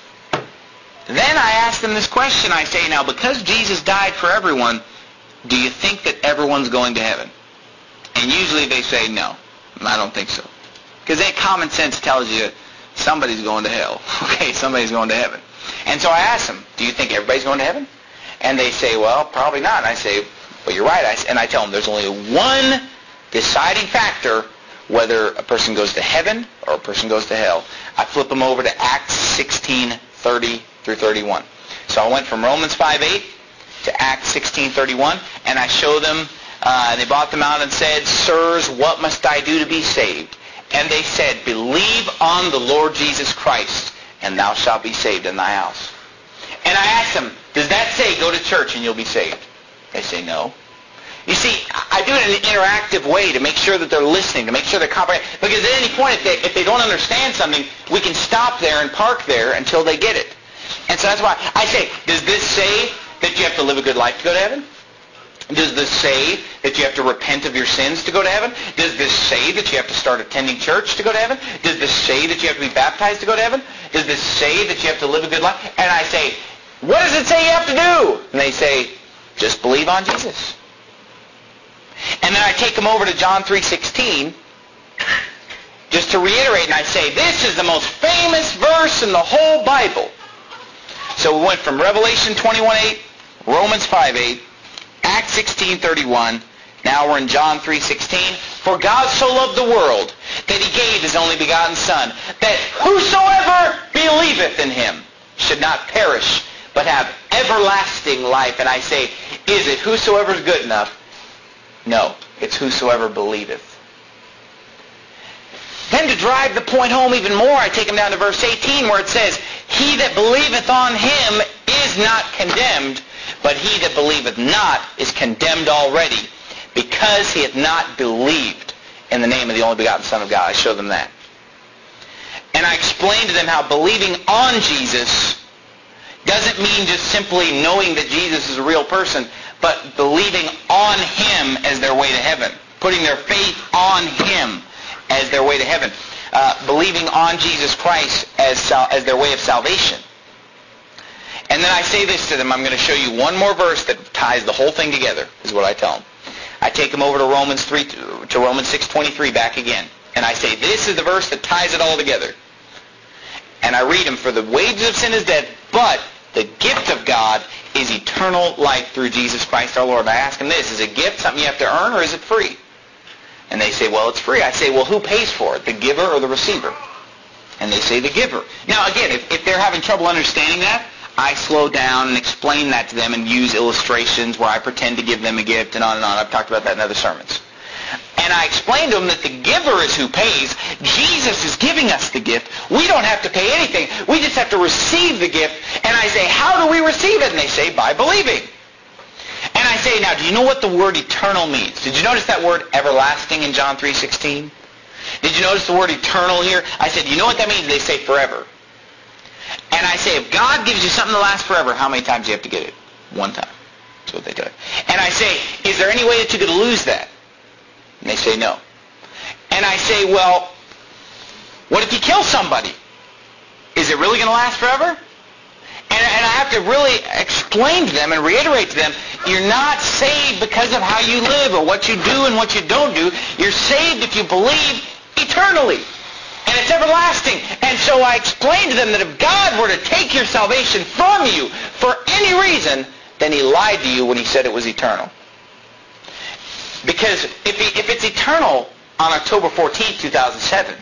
Then I ask them this question. I say, now, because Jesus died for everyone, do you think that everyone's going to heaven? And usually they say, no, I don't think so. Because that common sense tells you somebody's going to hell. Okay, somebody's going to heaven. And so I ask them, do you think everybody's going to heaven? And they say, well, probably not. And I say, well, you're right. I, and I tell them there's only one deciding factor whether a person goes to heaven or a person goes to hell. I flip them over to Acts sixteen thirty through thirty-one. So I went from Romans five eight to Acts sixteen thirty-one, and I show them, uh, they brought them out and said, sirs, what must I do to be saved? And they said, believe on the Lord Jesus Christ, and thou shalt be saved in thy house. And I asked them, does that say go to church and you'll be saved? They say no. You see, I do it in an interactive way to make sure that they're listening, to make sure they're comprehending. Because at any point, if they, if they don't understand something, we can stop there and park there until they get it. And so that's why I say, does this say that you have to live a good life to go to heaven? Does this say that you have to repent of your sins to go to heaven? Does this say that you have to start attending church to go to heaven? Does this say that you have to be baptized to go to heaven? Does this say that you have to live a good life? And I say, what does it say you have to do? And they say, just believe on Jesus. And then I take them over to John three sixteen, just to reiterate, and I say, this is the most famous verse in the whole Bible. So we went from Revelation twenty-one eight, Romans five eight, Acts sixteen thirty-one. Now we're in John three sixteen. For God so loved the world that he gave his only begotten Son, that whosoever believeth in him should not perish, but have everlasting life. And I say, is it whosoever is good enough? No, it's whosoever believeth. Then to drive the point home even more, I take him down to verse eighteen where it says, he that believeth on him is not condemned, but he that believeth not is condemned already, because he hath not believed in the name of the only begotten Son of God. I show them that. And I explain to them how believing on Jesus doesn't mean just simply knowing that Jesus is a real person, but believing on him as their way to heaven. Putting their faith on him as their way to heaven. Uh, believing on Jesus Christ as, sal- as their way of salvation. And then I say this to them. I'm going to show you one more verse that ties the whole thing together, is what I tell them. I take them over to Romans three, to Romans six twenty-three back again. And I say, this is the verse that ties it all together. And I read them, for the wages of sin is death, but the gift of God is eternal life through Jesus Christ our Lord. And I ask them this, is a gift something you have to earn, or is it free? And they say, well, it's free. I say, well, who pays for it, the giver or the receiver? And they say, the giver. Now, again, if, if they're having trouble understanding that, I slow down and explain that to them and use illustrations where I pretend to give them a gift and on and on. I've talked about that in other sermons. And I explain to them that the giver is who pays. Jesus is giving us the gift. We don't have to pay anything. We just have to receive the gift. And I say, how do we receive it? And they say, by believing. And I say, now, do you know what the word eternal means? Did you notice that word everlasting in John three sixteen? Did you notice the word eternal here? I said, do you know what that means? They say forever. And I say, if God gives you something to last forever, how many times do you have to get it? One time. That's what they do. And I say, is there any way that you could lose that? And they say, no. And I say, well, what if you kill somebody? Is it really going to last forever? And, and I have to really explain to them and reiterate to them, you're not saved because of how you live or what you do and what you don't do. You're saved if you believe eternally. And it's everlasting. And so I explained to them that if God were to take your salvation from you for any reason, then he lied to you when he said it was eternal. Because if, he, if it's eternal on October fourteenth, two thousand seven,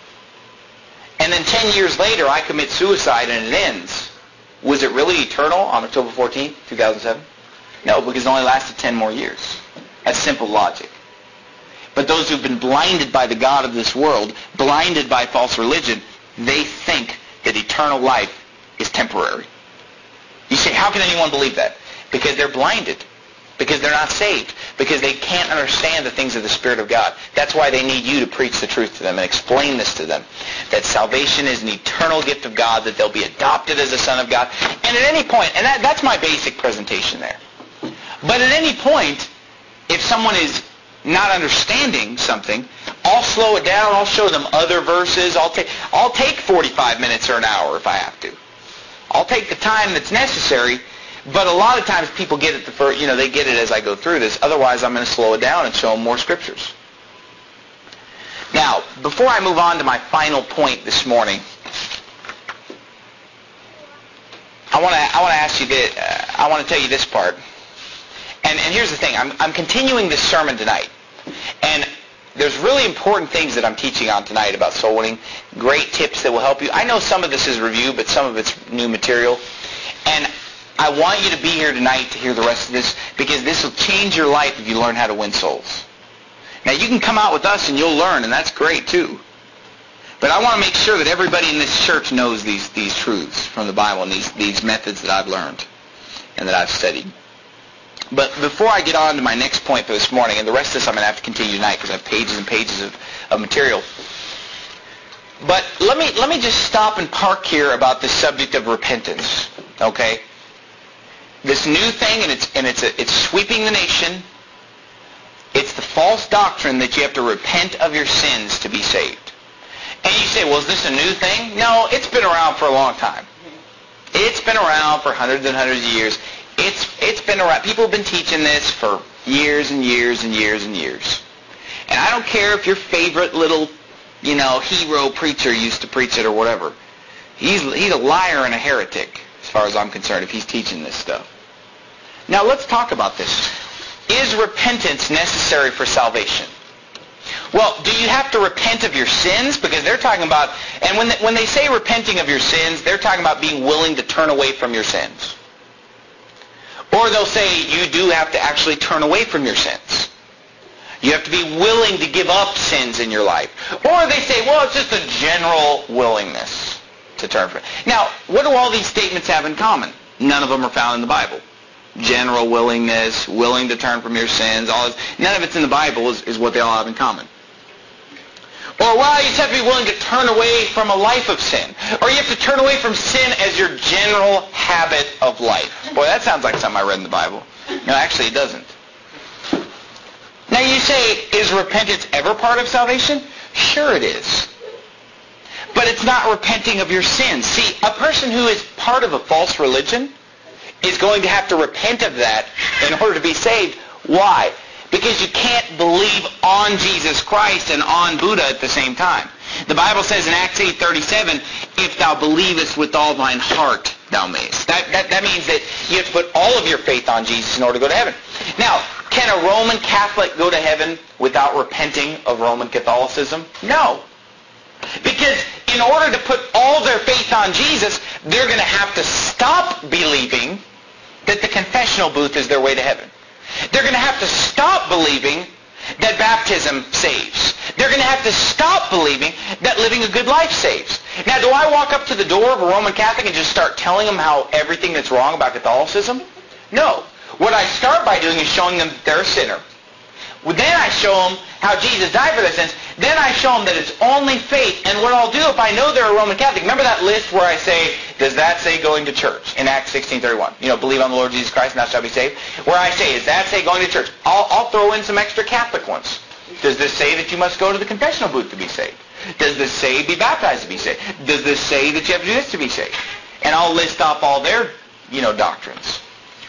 and then ten years later I commit suicide and it ends, was it really eternal on October fourteenth, two thousand seven? No, because it only lasted ten more years. That's simple logic. But those who've been blinded by the God of this world, blinded by false religion, they think that eternal life is temporary. You say, how can anyone believe that? Because they're blinded. Because they're not saved. Because they can't understand the things of the Spirit of God. That's why they need you to preach the truth to them and explain this to them. That salvation is an eternal gift of God, that they'll be adopted as a son of God. And at any point, and that, that's my basic presentation there. But at any point, if someone is not understanding something, I'll slow it down. I'll show them other verses. I'll take I'll take forty-five minutes or an hour if I have to. I'll take the time that's necessary. But a lot of times people get it the first, you know, they get it as I go through this. Otherwise, I'm going to slow it down and show them more scriptures. Now, before I move on to my final point this morning, I want to I want to ask you this. Uh, I want to tell you this part. And, and here's the thing. I'm, I'm continuing this sermon tonight. And there's really important things that I'm teaching on tonight about soul winning. Great tips that will help you. I know some of this is review, but some of it's new material. And I want you to be here tonight to hear the rest of this, because this will change your life if you learn how to win souls. Now, you can come out with us and you'll learn, and that's great too. But I want to make sure that everybody in this church knows these, these truths from the Bible and these, these methods that I've learned and that I've studied. But before I get on to my next point for this morning, and the rest of this I'm going to have to continue tonight because I have pages and pages of, of material. But let me let me just stop and park here about this subject of repentance. Okay? This new thing, and it's and it's a, it's sweeping the nation. It's the false doctrine that you have to repent of your sins to be saved. And you say, well, is this a new thing? No, it's been around for a long time. It's been around for hundreds and hundreds of years. It's it's been around. People have been teaching this for years and years and years and years. And I don't care if your favorite little, you know, hero preacher used to preach it or whatever. He's he's a liar and a heretic, as far as I'm concerned, if he's teaching this stuff. Now let's talk about this. Is repentance necessary for salvation? Well, do you have to repent of your sins? Because they're talking about, and when they, when they say repenting of your sins, they're talking about being willing to turn away from your sins. Or they'll say you do have to actually turn away from your sins. You have to be willing to give up sins in your life. Or they say, well, it's just a general willingness to turn from it. Now, what do all these statements have in common? None of them are found in the Bible. General willingness, willing to turn from your sins, all this. None of it's in the Bible is, is what they all have in common. Or, well, you just have to be willing to turn away from a life of sin. Or you have to turn away from sin as your general habit of life. Boy, that sounds like something I read in the Bible. No, actually it doesn't. Now you say, is repentance ever part of salvation? Sure it is. But it's not repenting of your sins. See, a person who is part of a false religion is going to have to repent of that in order to be saved. Why? Because you can't believe on Jesus Christ and on Buddha at the same time. The Bible says in Acts eight thirty-seven, if thou believest with all thine heart, thou mayest. That, that, that means that you have to put all of your faith on Jesus in order to go to heaven. Now, can a Roman Catholic go to heaven without repenting of Roman Catholicism? No. Because in order to put all their faith on Jesus, they're going to have to stop believing that the confessional booth is their way to heaven. They're going to have to stop believing that baptism saves. They're going to have to stop believing that living a good life saves. Now, do I walk up to the door of a Roman Catholic and just start telling them how everything that's wrong about Catholicism? No. What I start by doing is showing them that they're a sinner. Then I show them how Jesus died for their sins. Then I show them that it's only faith. And what I'll do if I know they're a Roman Catholic, remember that list where I say, does that say going to church in Acts sixteen thirty-one? You know, believe on the Lord Jesus Christ and thou shalt be saved. Where I say, does that say going to church? I'll, I'll throw in some extra Catholic ones. Does this say that you must go to the confessional booth to be saved? Does this say be baptized to be saved? Does this say that you have to do this to be saved? And I'll list off all their, you know, doctrines.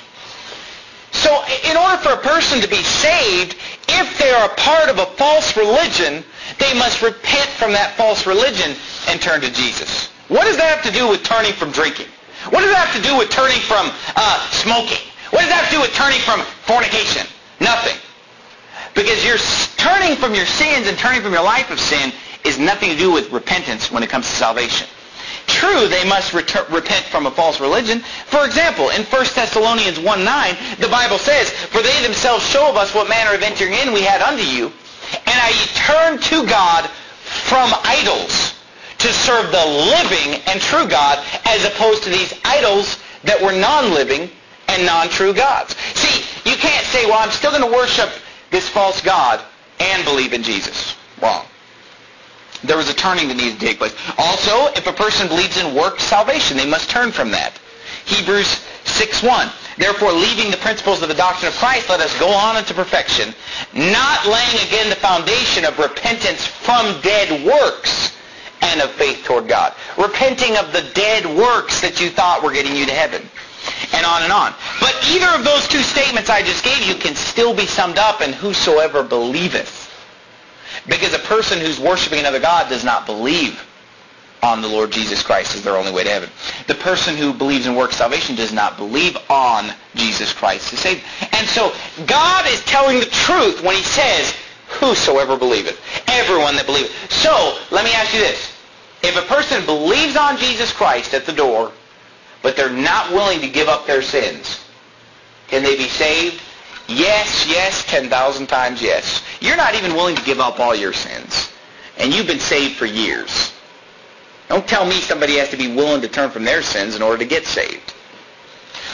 So in order for a person to be saved, if they are a part of a false religion, they must repent from that false religion and turn to Jesus. What does that have to do with turning from drinking? What does that have to do with turning from uh, smoking? What does that have to do with turning from fornication? Nothing. Because you're turning from your sins and turning from your life of sin is nothing to do with repentance when it comes to salvation. True, they must retur- repent from a false religion. For example, in First Thessalonians one nine, the Bible says, for they themselves show of us what manner of entering in we had unto you, and I turn to God from idols to serve the living and true God, as opposed to these idols that were non-living and non-true gods. See, you can't say, well, I'm still going to worship this false God and believe in Jesus. Wrong. There was a turning that needed to take place. Also, if a person believes in works salvation, they must turn from that. Hebrews six one. Therefore, leaving the principles of the doctrine of Christ, let us go on unto perfection, not laying again the foundation of repentance from dead works and of faith toward God. Repenting of the dead works that you thought were getting you to heaven. And on and on. But either of those two statements I just gave you can still be summed up in whosoever believeth. Because a person who's worshiping another God does not believe on the Lord Jesus Christ as their only way to heaven. The person who believes in works salvation does not believe on Jesus Christ to save. And so God is telling the truth when he says, whosoever believeth. Everyone that believeth. So, let me ask you this. If a person believes on Jesus Christ at the door, but they're not willing to give up their sins, can they be saved? Yes, yes, ten thousand times yes. You're not even willing to give up all your sins. And you've been saved for years. Don't tell me somebody has to be willing to turn from their sins in order to get saved.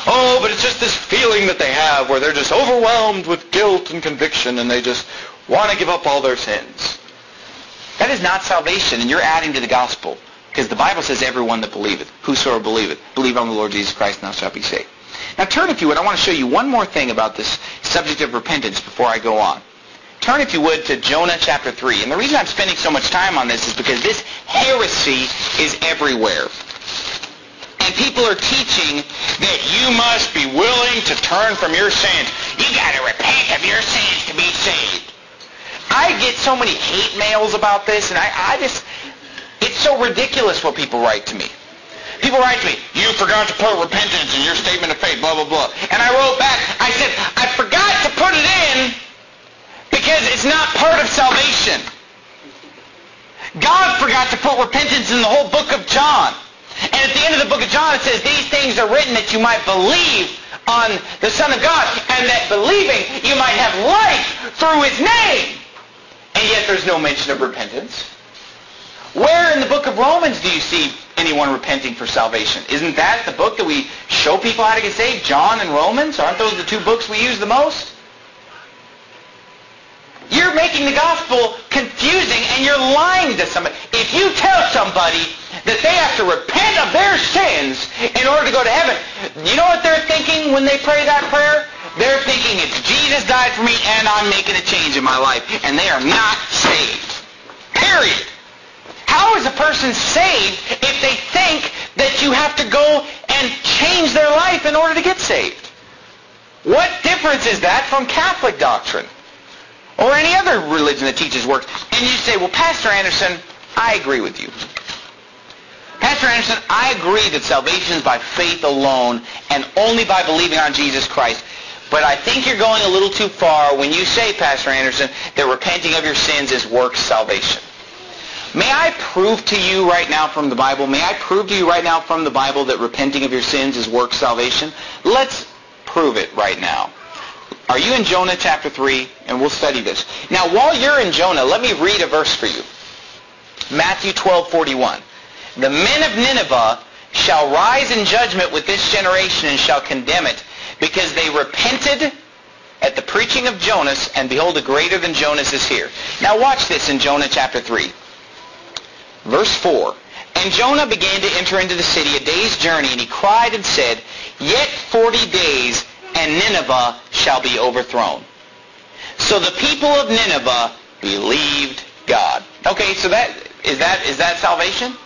Oh, but it's just this feeling that they have where they're just overwhelmed with guilt and conviction and they just want to give up all their sins. That is not salvation, and you're adding to the gospel. Because the Bible says, everyone that believeth, whosoever believeth, believe on the Lord Jesus Christ, and thou shalt be saved. Now turn, if you would, I want to show you one more thing about this subject of repentance before I go on. Turn, if you would, to Jonah chapter three. And the reason I'm spending so much time on this is because this heresy is everywhere. And people are teaching that you must be willing to turn from your sins. You got to repent of your sins to be saved. I get so many hate mails about this, and I, I just, it's so ridiculous what people write to me. People write to me, you forgot to put repentance in your statement of faith, blah, blah, blah. And I wrote back, I said, I forgot to put it in because it's not part of salvation. God forgot to put repentance in the whole book of John. And at the end of the book of John, it says, these things are written that you might believe on the Son of God, and that believing you might have life through his name. And yet there's no mention of repentance. Where in the book of Romans do you see anyone repenting for salvation? Isn't that the book that we show people how to get saved? John and Romans? Aren't those the two books we use the most? You're making the gospel confusing, and you're lying to somebody. If you tell somebody that they have to repent of their sins in order to go to heaven, you know what they're thinking when they pray that prayer? They're thinking it's Jesus died for me and I'm making a change in my life. And they are not saved. Period. How is a person saved if they think that you have to go and change their life in order to get saved? What difference is that from Catholic doctrine? Or any other religion that teaches works? And you say, well, Pastor Anderson, I agree with you. Pastor Anderson, I agree that salvation is by faith alone and only by believing on Jesus Christ. But I think you're going a little too far when you say, Pastor Anderson, that repenting of your sins is works salvation. May I prove to you right now from the Bible, may I prove to you right now from the Bible that repenting of your sins is works salvation? Let's prove it right now. Are you in Jonah chapter three? And we'll study this. Now, while you're in Jonah, let me read a verse for you. Matthew twelve forty-one. The men of Nineveh shall rise in judgment with this generation and shall condemn it, because they repented at the preaching of Jonas, and behold, a greater than Jonas is here. Now watch this in Jonah chapter three. Verse four. And Jonah began to enter into the city a day's journey, and he cried and said, Yet forty days, and Nineveh shall be overthrown. So the people of Nineveh believed God. Okay, so that is that is that salvation?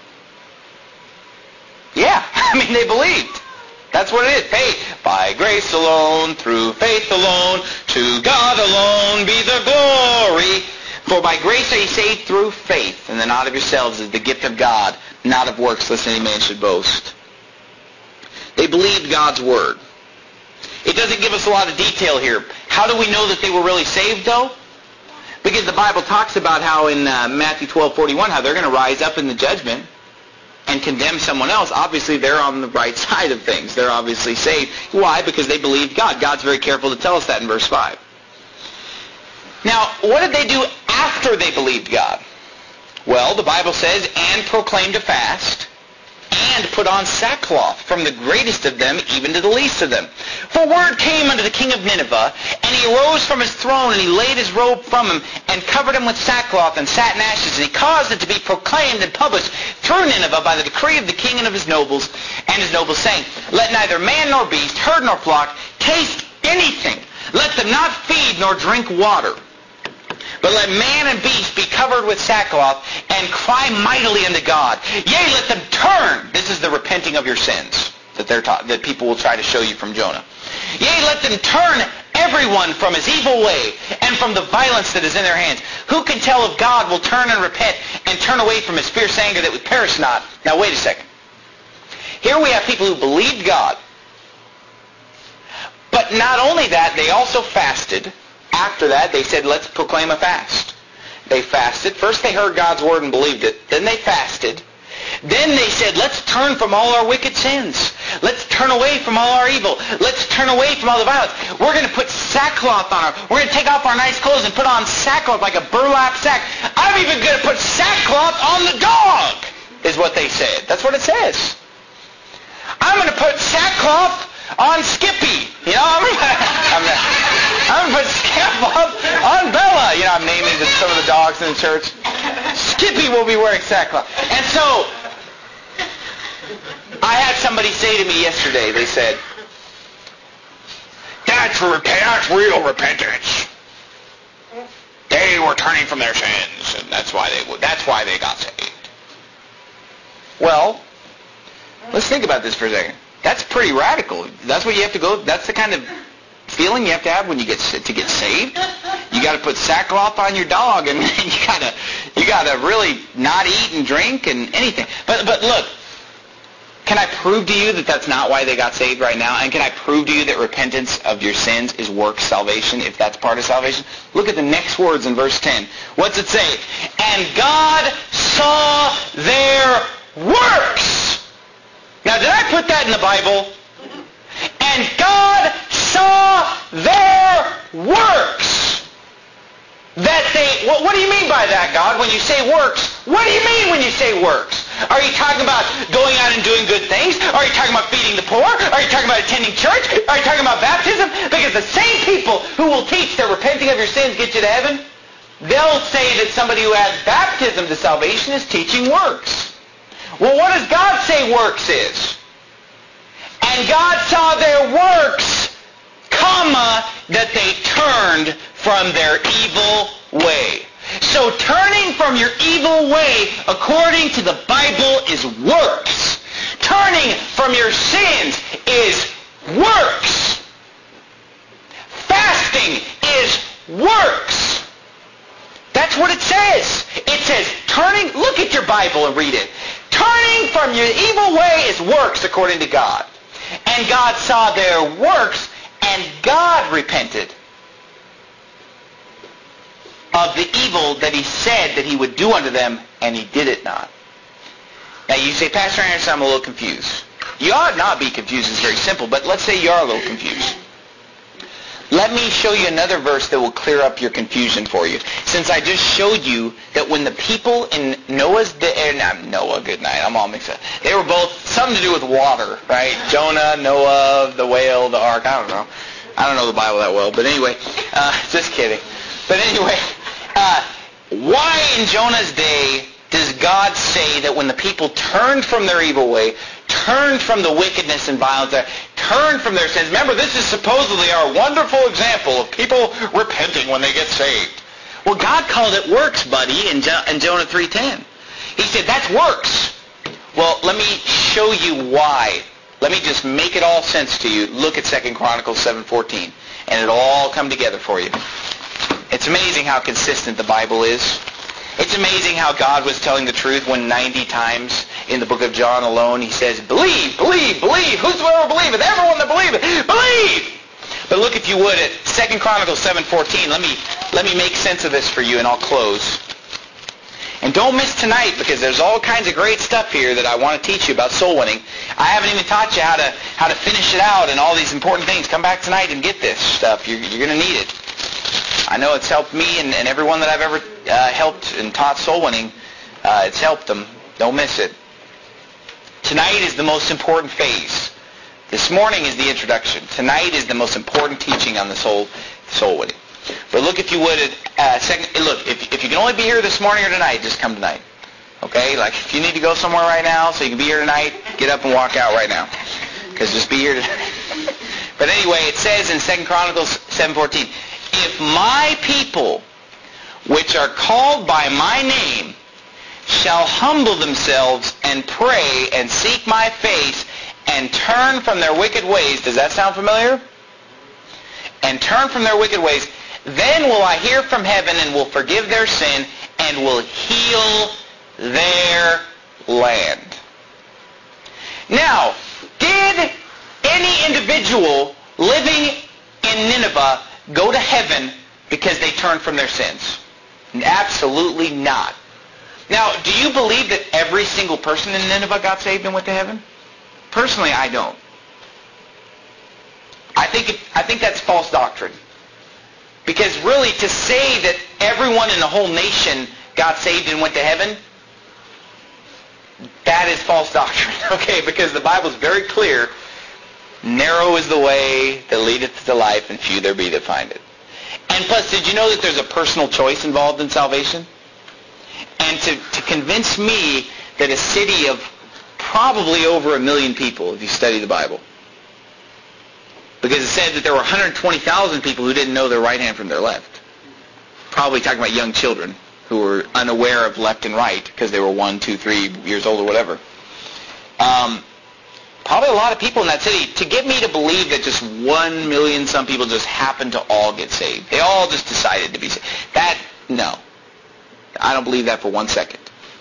Yeah, I mean, they believed. That's what it is. Faith. By grace alone, through faith alone, to God alone be the glory. For by grace are ye saved through faith, and then not of yourselves is the gift of God, not of works, lest any man should boast. They believed God's word. It doesn't give us a lot of detail here. How do we know that they were really saved, though? Because the Bible talks about how in uh, Matthew twelve forty-one, how they're going to rise up in the judgment and condemn someone else. Obviously, they're on the right side of things. They're obviously saved. Why? Because they believed God. God's very careful to tell us that in verse five. Now, what did they do after they believed God? Well, the Bible says, and proclaimed a fast, and put on sackcloth, from the greatest of them even to the least of them. For word came unto the king of Nineveh, and he arose from his throne, and he laid his robe from him, and covered him with sackcloth, and sat in ashes, and he caused it to be proclaimed and published through Nineveh by the decree of the king and of his nobles, and his nobles, saying, Let neither man nor beast, herd nor flock, taste anything. Let them not feed nor drink water. But let man and beast be covered with sackcloth, and cry mightily unto God. Yea, let them turn. This is the repenting of your sins that they're taught, that people will try to show you from Jonah. Yea, let them turn everyone from his evil way, and from the violence that is in their hands. Who can tell if God will turn and repent, and turn away from his fierce anger that we perish not? Now wait a second. Here we have people who believed God. But not only that, they also fasted. After that, they said, let's proclaim a fast. They fasted. First they heard God's word and believed it. Then they fasted. Then they said, let's turn from all our wicked sins. Let's turn away from all our evil. Let's turn away from all the violence. We're going to put sackcloth on our... We're going to take off our nice clothes and put on sackcloth like a burlap sack. I'm even going to put sackcloth on the dog, is what they said. That's what it says. I'm going to put sackcloth on Skippy. You know, I'm, I'm, I'm going to put Skip up on Bella. You know, I'm naming the, some of the dogs in the church. Skippy will be wearing sackcloth. And so, I had somebody say to me yesterday, they said, that's, rep- that's real repentance. They were turning from their sins, and that's why they that's why they got saved. Well, let's think about this for a second. That's pretty radical. That's what you have to go. That's the kind of feeling you have to have when you get to get saved. You got to put sackcloth on your dog, and you got to you got to really not eat and drink and anything. But but look. Can I prove to you that that's not why they got saved right now? And can I prove to you that repentance of your sins is works salvation, if that's part of salvation? Look at the next words in verse ten. What's it say? And God saw their works. Now, did I put that in the Bible? And God saw their works. That they, what, what do you mean by that, God, when you say works? What do you mean when you say works? Are you talking about going out and doing good things? Are you talking about feeding the poor? Are you talking about attending church? Are you talking about baptism? Because the same people who will teach that repenting of your sins gets you to heaven, they'll say that somebody who adds baptism to salvation is teaching works. Well, what does God say works is? And God saw their works, comma, that they turned from their evil way. So turning from your evil way, according to the Bible, is works. Turning from your sins is works. Fasting is works. That's what it says. It says turning, look at your Bible and read it. Turning from your evil way is works according to God. And God saw their works, and God repented of the evil that he said that he would do unto them, and he did it not. Now you say, Pastor Anderson, I'm a little confused. You ought not be confused. It's very simple, but let's say you are a little confused. Let me show you another verse that will clear up your confusion for you. Since I just showed you that when the people in Noah's day, not Noah, good night, I'm all mixed up. They were both something to do with water, right? Jonah, Noah, the whale, the ark, I don't know. I don't know the Bible that well, but anyway, uh, just kidding. But anyway, uh, why in Jonah's day does God say that when the people turned from their evil way, turned from the wickedness and violence, turned from their sins? Remember, this is supposedly our wonderful example of people repenting when they get saved. Well, God called it works, buddy, in, jo- in Jonah three ten. He said, that's works. Well, let me show you why. Let me just make it all sense to you. Look at Second Chronicles seven fourteen, and it'll all come together for you. It's amazing how consistent the Bible is. It's amazing how God was telling the truth when ninety times in the book of John alone he says, believe, believe, believe, whosoever believeth, everyone that believeth, believe! But look, if you would, at Second Chronicles seven fourteen. Let me, let me make sense of this for you, and I'll close. And don't miss tonight, because there's all kinds of great stuff here that I want to teach you about soul winning. I haven't even taught you how to how to finish it out and all these important things. Come back tonight and get this stuff. You're, you're going to need it. I know it's helped me and, and everyone that I've ever uh, helped and taught soul winning. Uh, it's helped them. Don't miss it. Tonight is the most important phase. This morning is the introduction. Tonight is the most important teaching on the soul soul winning. But look, if you would, at uh, second. Look, if if you can only be here this morning or tonight, just come tonight. Okay? Like if you need to go somewhere right now, so you can be here tonight, get up and walk out right now. Because just be here tonight. But anyway, it says in Second Chronicles seven fourteen, if my people, which are called by my name, shall humble themselves and pray and seek my face and turn from their wicked ways. Does that sound familiar? And turn from their wicked ways. Then will I hear from heaven and will forgive their sin and will heal their land. Now, did any individual living in Nineveh go to heaven because they turned from their sins? Absolutely not. Now, do you believe that every single person in Nineveh got saved and went to heaven? Personally, I don't. I think it, I think that's false doctrine. Because really, to say that everyone in the whole nation got saved and went to heaven, that is false doctrine. Okay, because the Bible is very clear Narrow is the way that leadeth to life, and few there be that find it. And plus, did you know that there's a personal choice involved in salvation? And to, to convince me that a city of probably over a million people, if you study the Bible, because it said that there were one hundred twenty thousand people who didn't know their right hand from their left. Probably talking about young children who were unaware of left and right because they were one, two, three years old or whatever. Um, probably a lot of people in that city. To get me to believe that just one million some people just happened to all get saved. They all just decided to be saved. That, no. I don't believe that for one second.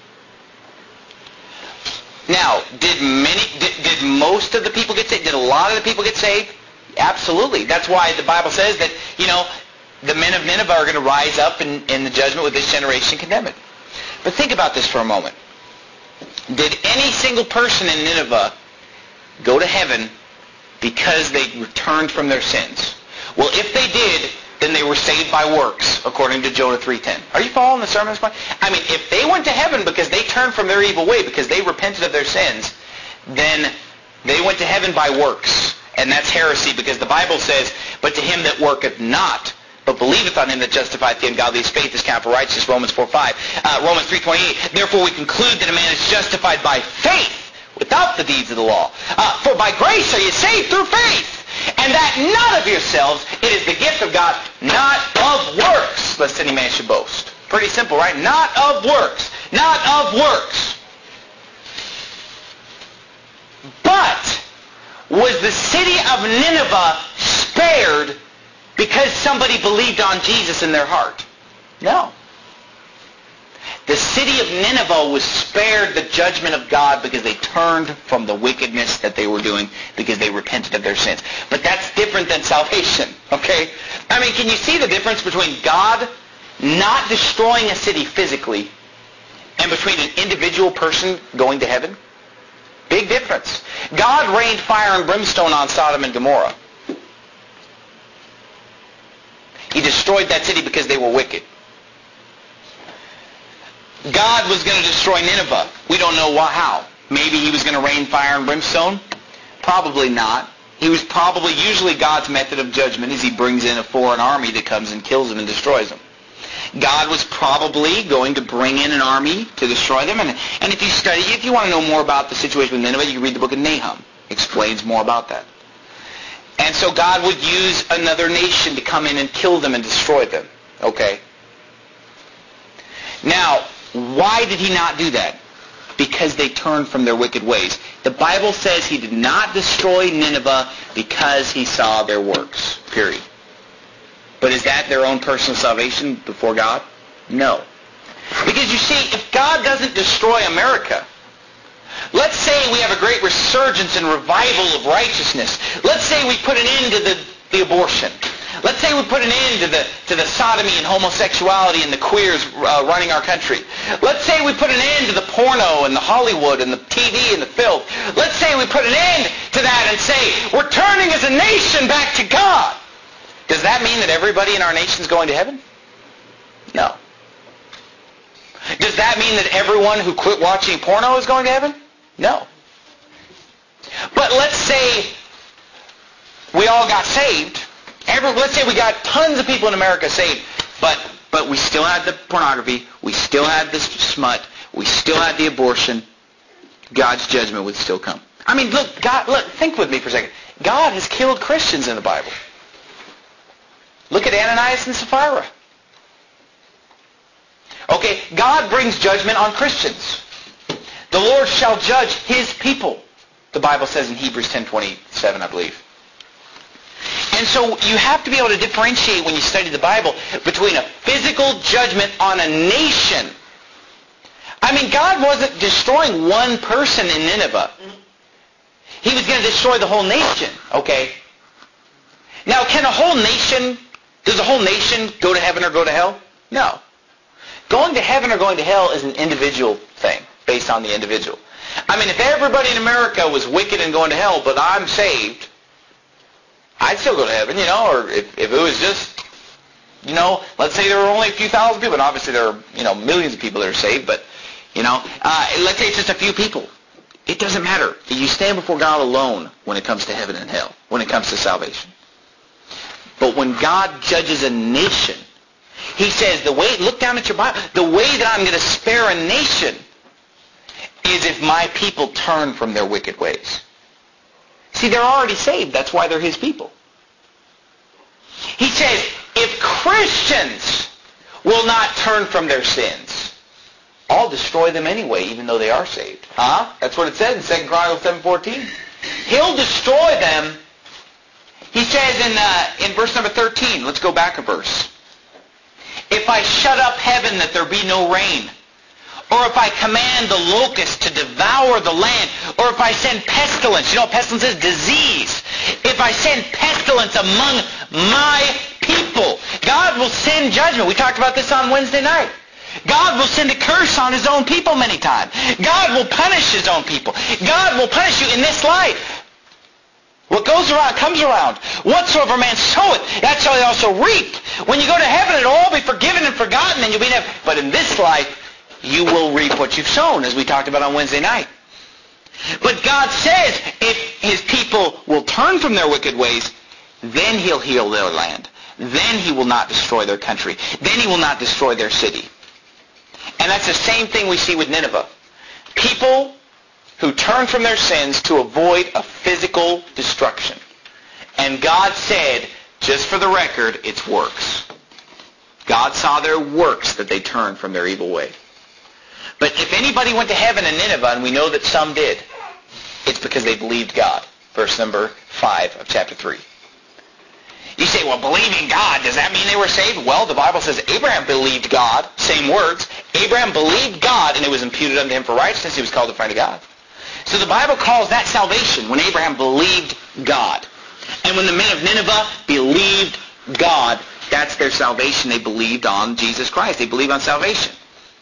Now, did many, did, did most of the people get saved? Did a lot of the people get saved? Absolutely. That's why the Bible says that, you know, the men of Nineveh are going to rise up in, in the judgment with this generation, condemn it. But think about this for a moment. Did any single person in Nineveh go to heaven because they returned from their sins? Well, if they did, then they were saved by works, according to Jonah three ten. Are you following the sermon? I mean, if they went to heaven because they turned from their evil way, because they repented of their sins, then they went to heaven by works. And that's heresy, because the Bible says, but to him that worketh not, but believeth on him that justifieth the ungodly, his faith is counted for righteous, Romans four five. Uh, Romans three twenty-eight, therefore we conclude that a man is justified by faith without the deeds of the law. Uh, for by grace are you saved through faith, and that not of yourselves, it is the gift of God, not of works, lest any man should boast. Pretty simple, right? Not of works. Not of works. But was the city of Nineveh spared because somebody believed on Jesus in their heart? No. The city of Nineveh was spared the judgment of God because they turned from the wickedness that they were doing, because they repented of their sins. But that's different than salvation, okay? I mean, can you see the difference between God not destroying a city physically and between an individual person going to heaven? Big difference. God rained fire and brimstone on Sodom and Gomorrah. He destroyed that city because they were wicked. God was going to destroy Nineveh. We don't know how. Maybe he was going to rain fire and brimstone? Probably not. He was probably, usually God's method of judgment is he brings in a foreign army that comes and kills them and destroys them. God was probably going to bring in an army to destroy them. And, and if you study, if you want to know more about the situation with Nineveh, you can read the book of Nahum. It explains more about that. And so God would use another nation to come in and kill them and destroy them. Okay? Now, why did he not do that? Because they turned from their wicked ways. The Bible says he did not destroy Nineveh because he saw their works. Period. But is that their own personal salvation before God? No. Because you see, if God doesn't destroy America, let's say we have a great resurgence and revival of righteousness. Let's say we put an end to the, the abortion. Let's say we put an end to the, to the sodomy and homosexuality and the queers uh, running our country. Let's say we put an end to the porno and the Hollywood and the T V and the filth. Let's say we put an end to that and say we're turning as a nation back to God. Does that mean that everybody in our nation is going to heaven? No. Does that mean that everyone who quit watching porno is going to heaven? No. But let's say we all got saved. Every, let's say we got tons of people in America saved, but but we still had the pornography, we still had the smut, we still had the abortion. God's judgment would still come. I mean, look, God, look, think with me for a second. God has killed Christians in the Bible. Look at Ananias and Sapphira. Okay, God brings judgment on Christians. The Lord shall judge his people, the Bible says in Hebrews ten twenty-seven, I believe. And so you have to be able to differentiate when you study the Bible between a physical judgment on a nation. I mean, God wasn't destroying one person in Nineveh. He was going to destroy the whole nation, okay? Now, can a whole nation, does a whole nation go to heaven or go to hell? No. Going to heaven or going to hell is an individual thing, based on the individual. I mean, if everybody in America was wicked and going to hell, but I'm saved, I'd still go to heaven, you know, or if, if it was just, you know, let's say there were only a few thousand people, and obviously there are, you know, millions of people that are saved, but, you know, uh, let's say it's just a few people. It doesn't matter. You stand before God alone when it comes to heaven and hell, when it comes to salvation. But when God judges a nation, he says, the way, look down at your Bible, the way that I'm going to spare a nation is if my people turn from their wicked ways. See, they're already saved. That's why they're his people. He says, if Christians will not turn from their sins, I'll destroy them anyway, even though they are saved. Huh? That's what it says in Second Chronicles seven fourteen. He'll destroy them. He says in uh, in verse number thirteen, let's go back a verse. If I shut up heaven that there be no rain, or if I command the locust to devour the land, or if I send pestilence, you know what pestilence is? Disease. If I send pestilence among my people, God will send judgment. We talked about this on Wednesday night. God will send a curse on his own people many times. God will punish his own people. God will punish you in this life. What goes around comes around. Whatsoever man soweth, that shall he also reap. When you go to heaven, it'll all be forgiven and forgotten, and you'll be there. But in this life, you will reap what you've sown, as we talked about on Wednesday night. But God says, if his people will turn from their wicked ways, then he'll heal their land. Then he will not destroy their country. Then he will not destroy their city. And that's the same thing we see with Nineveh. People who turn from their sins to avoid a physical destruction. And God said, just for the record, it's works. God saw their works that they turned from their evil way. But if anybody went to heaven in Nineveh, and we know that some did, it's because they believed God. Verse number five of chapter three. You say, well, believing God, does that mean they were saved? Well, the Bible says Abraham believed God. Same words. Abraham believed God, and it was imputed unto him for righteousness. He was called a friend of God. So the Bible calls that salvation when Abraham believed God. And when the men of Nineveh believed God, that's their salvation. They believed on Jesus Christ. They believed on salvation.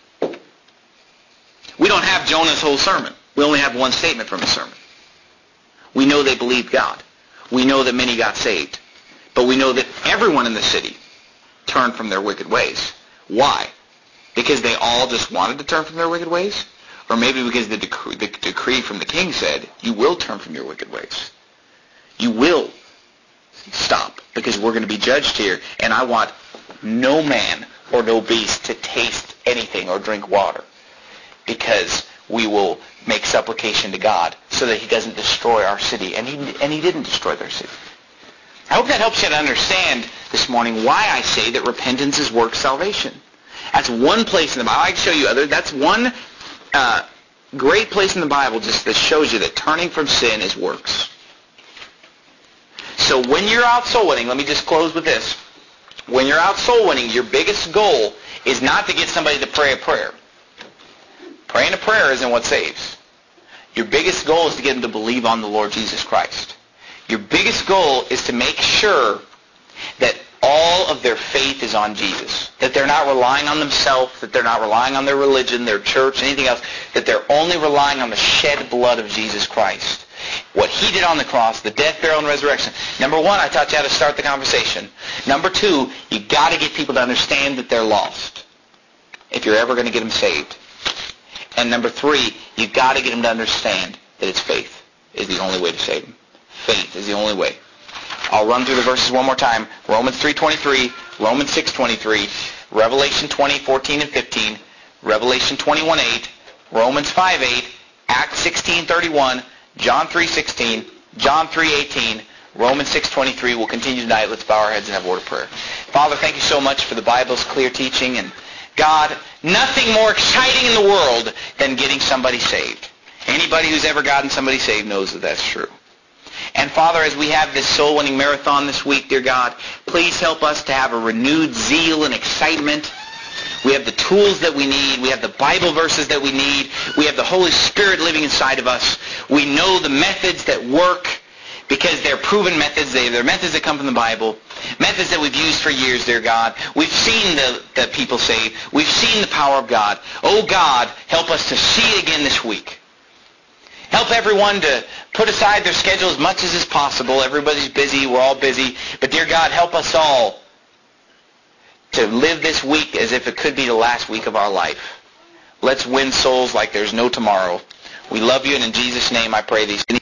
We don't have Jonah's whole sermon. We only have one statement from his sermon. We know they believed God. We know that many got saved. But we know that everyone in the city turned from their wicked ways. Why? Because they all just wanted to turn from their wicked ways? Or maybe because the decree, the decree from the king said, you will turn from your wicked ways. You will stop, because we're going to be judged here, and I want no man or no beast to taste anything or drink water, because we will make supplication to God so that he doesn't destroy our city. And he, and he didn't destroy their city. I hope that helps you to understand this morning why I say that repentance is work salvation. That's one place in the Bible. I can show you other. That's one uh, great place in the Bible just that shows you that turning from sin is works. So when you're out soul winning, let me just close with this. When you're out soul winning, your biggest goal is not to get somebody to pray a prayer. Praying a prayer isn't what saves. Your biggest goal is to get them to believe on the Lord Jesus Christ. Your biggest goal is to make sure that all of their faith is on Jesus. That they're not relying on themselves, that they're not relying on their religion, their church, anything else, that they're only relying on the shed blood of Jesus Christ. What he did on the cross, the death, burial, and resurrection. Number one, I taught you how to start the conversation. Number two, you got to get people to understand that they're lost if you're ever going to get them saved. And number three, you got to get them to understand that it's faith is the only way to save them. Faith is the only way. I'll run through the verses one more time. Romans three twenty-three, Romans six twenty-three, Revelation twenty, fourteen and fifteen, Revelation twenty-one eight, Romans five eight, Acts sixteen thirty-one, John three sixteen, John three eighteen, Romans six twenty-three. We'll continue tonight. Let's bow our heads and have a word of prayer. Father, thank you so much for the Bible's clear teaching. And God, nothing more exciting in the world than getting somebody saved. Anybody who's ever gotten somebody saved knows that that's true. And Father, as we have this soul-winning marathon this week, dear God, please help us to have a renewed zeal and excitement. We have the tools that we need. We have the Bible verses that we need. We have the Holy Spirit living inside of us. We know the methods that work because they're proven methods. They're methods that come from the Bible, methods that we've used for years, dear God. We've seen the, the people saved. We've seen the power of God. Oh, God, help us to see it again this week. Help everyone to put aside their schedule as much as is possible. Everybody's busy. We're all busy. But, dear God, help us all to live this week as if it could be the last week of our life. Let's win souls like there's no tomorrow. We love you, and in Jesus' name I pray these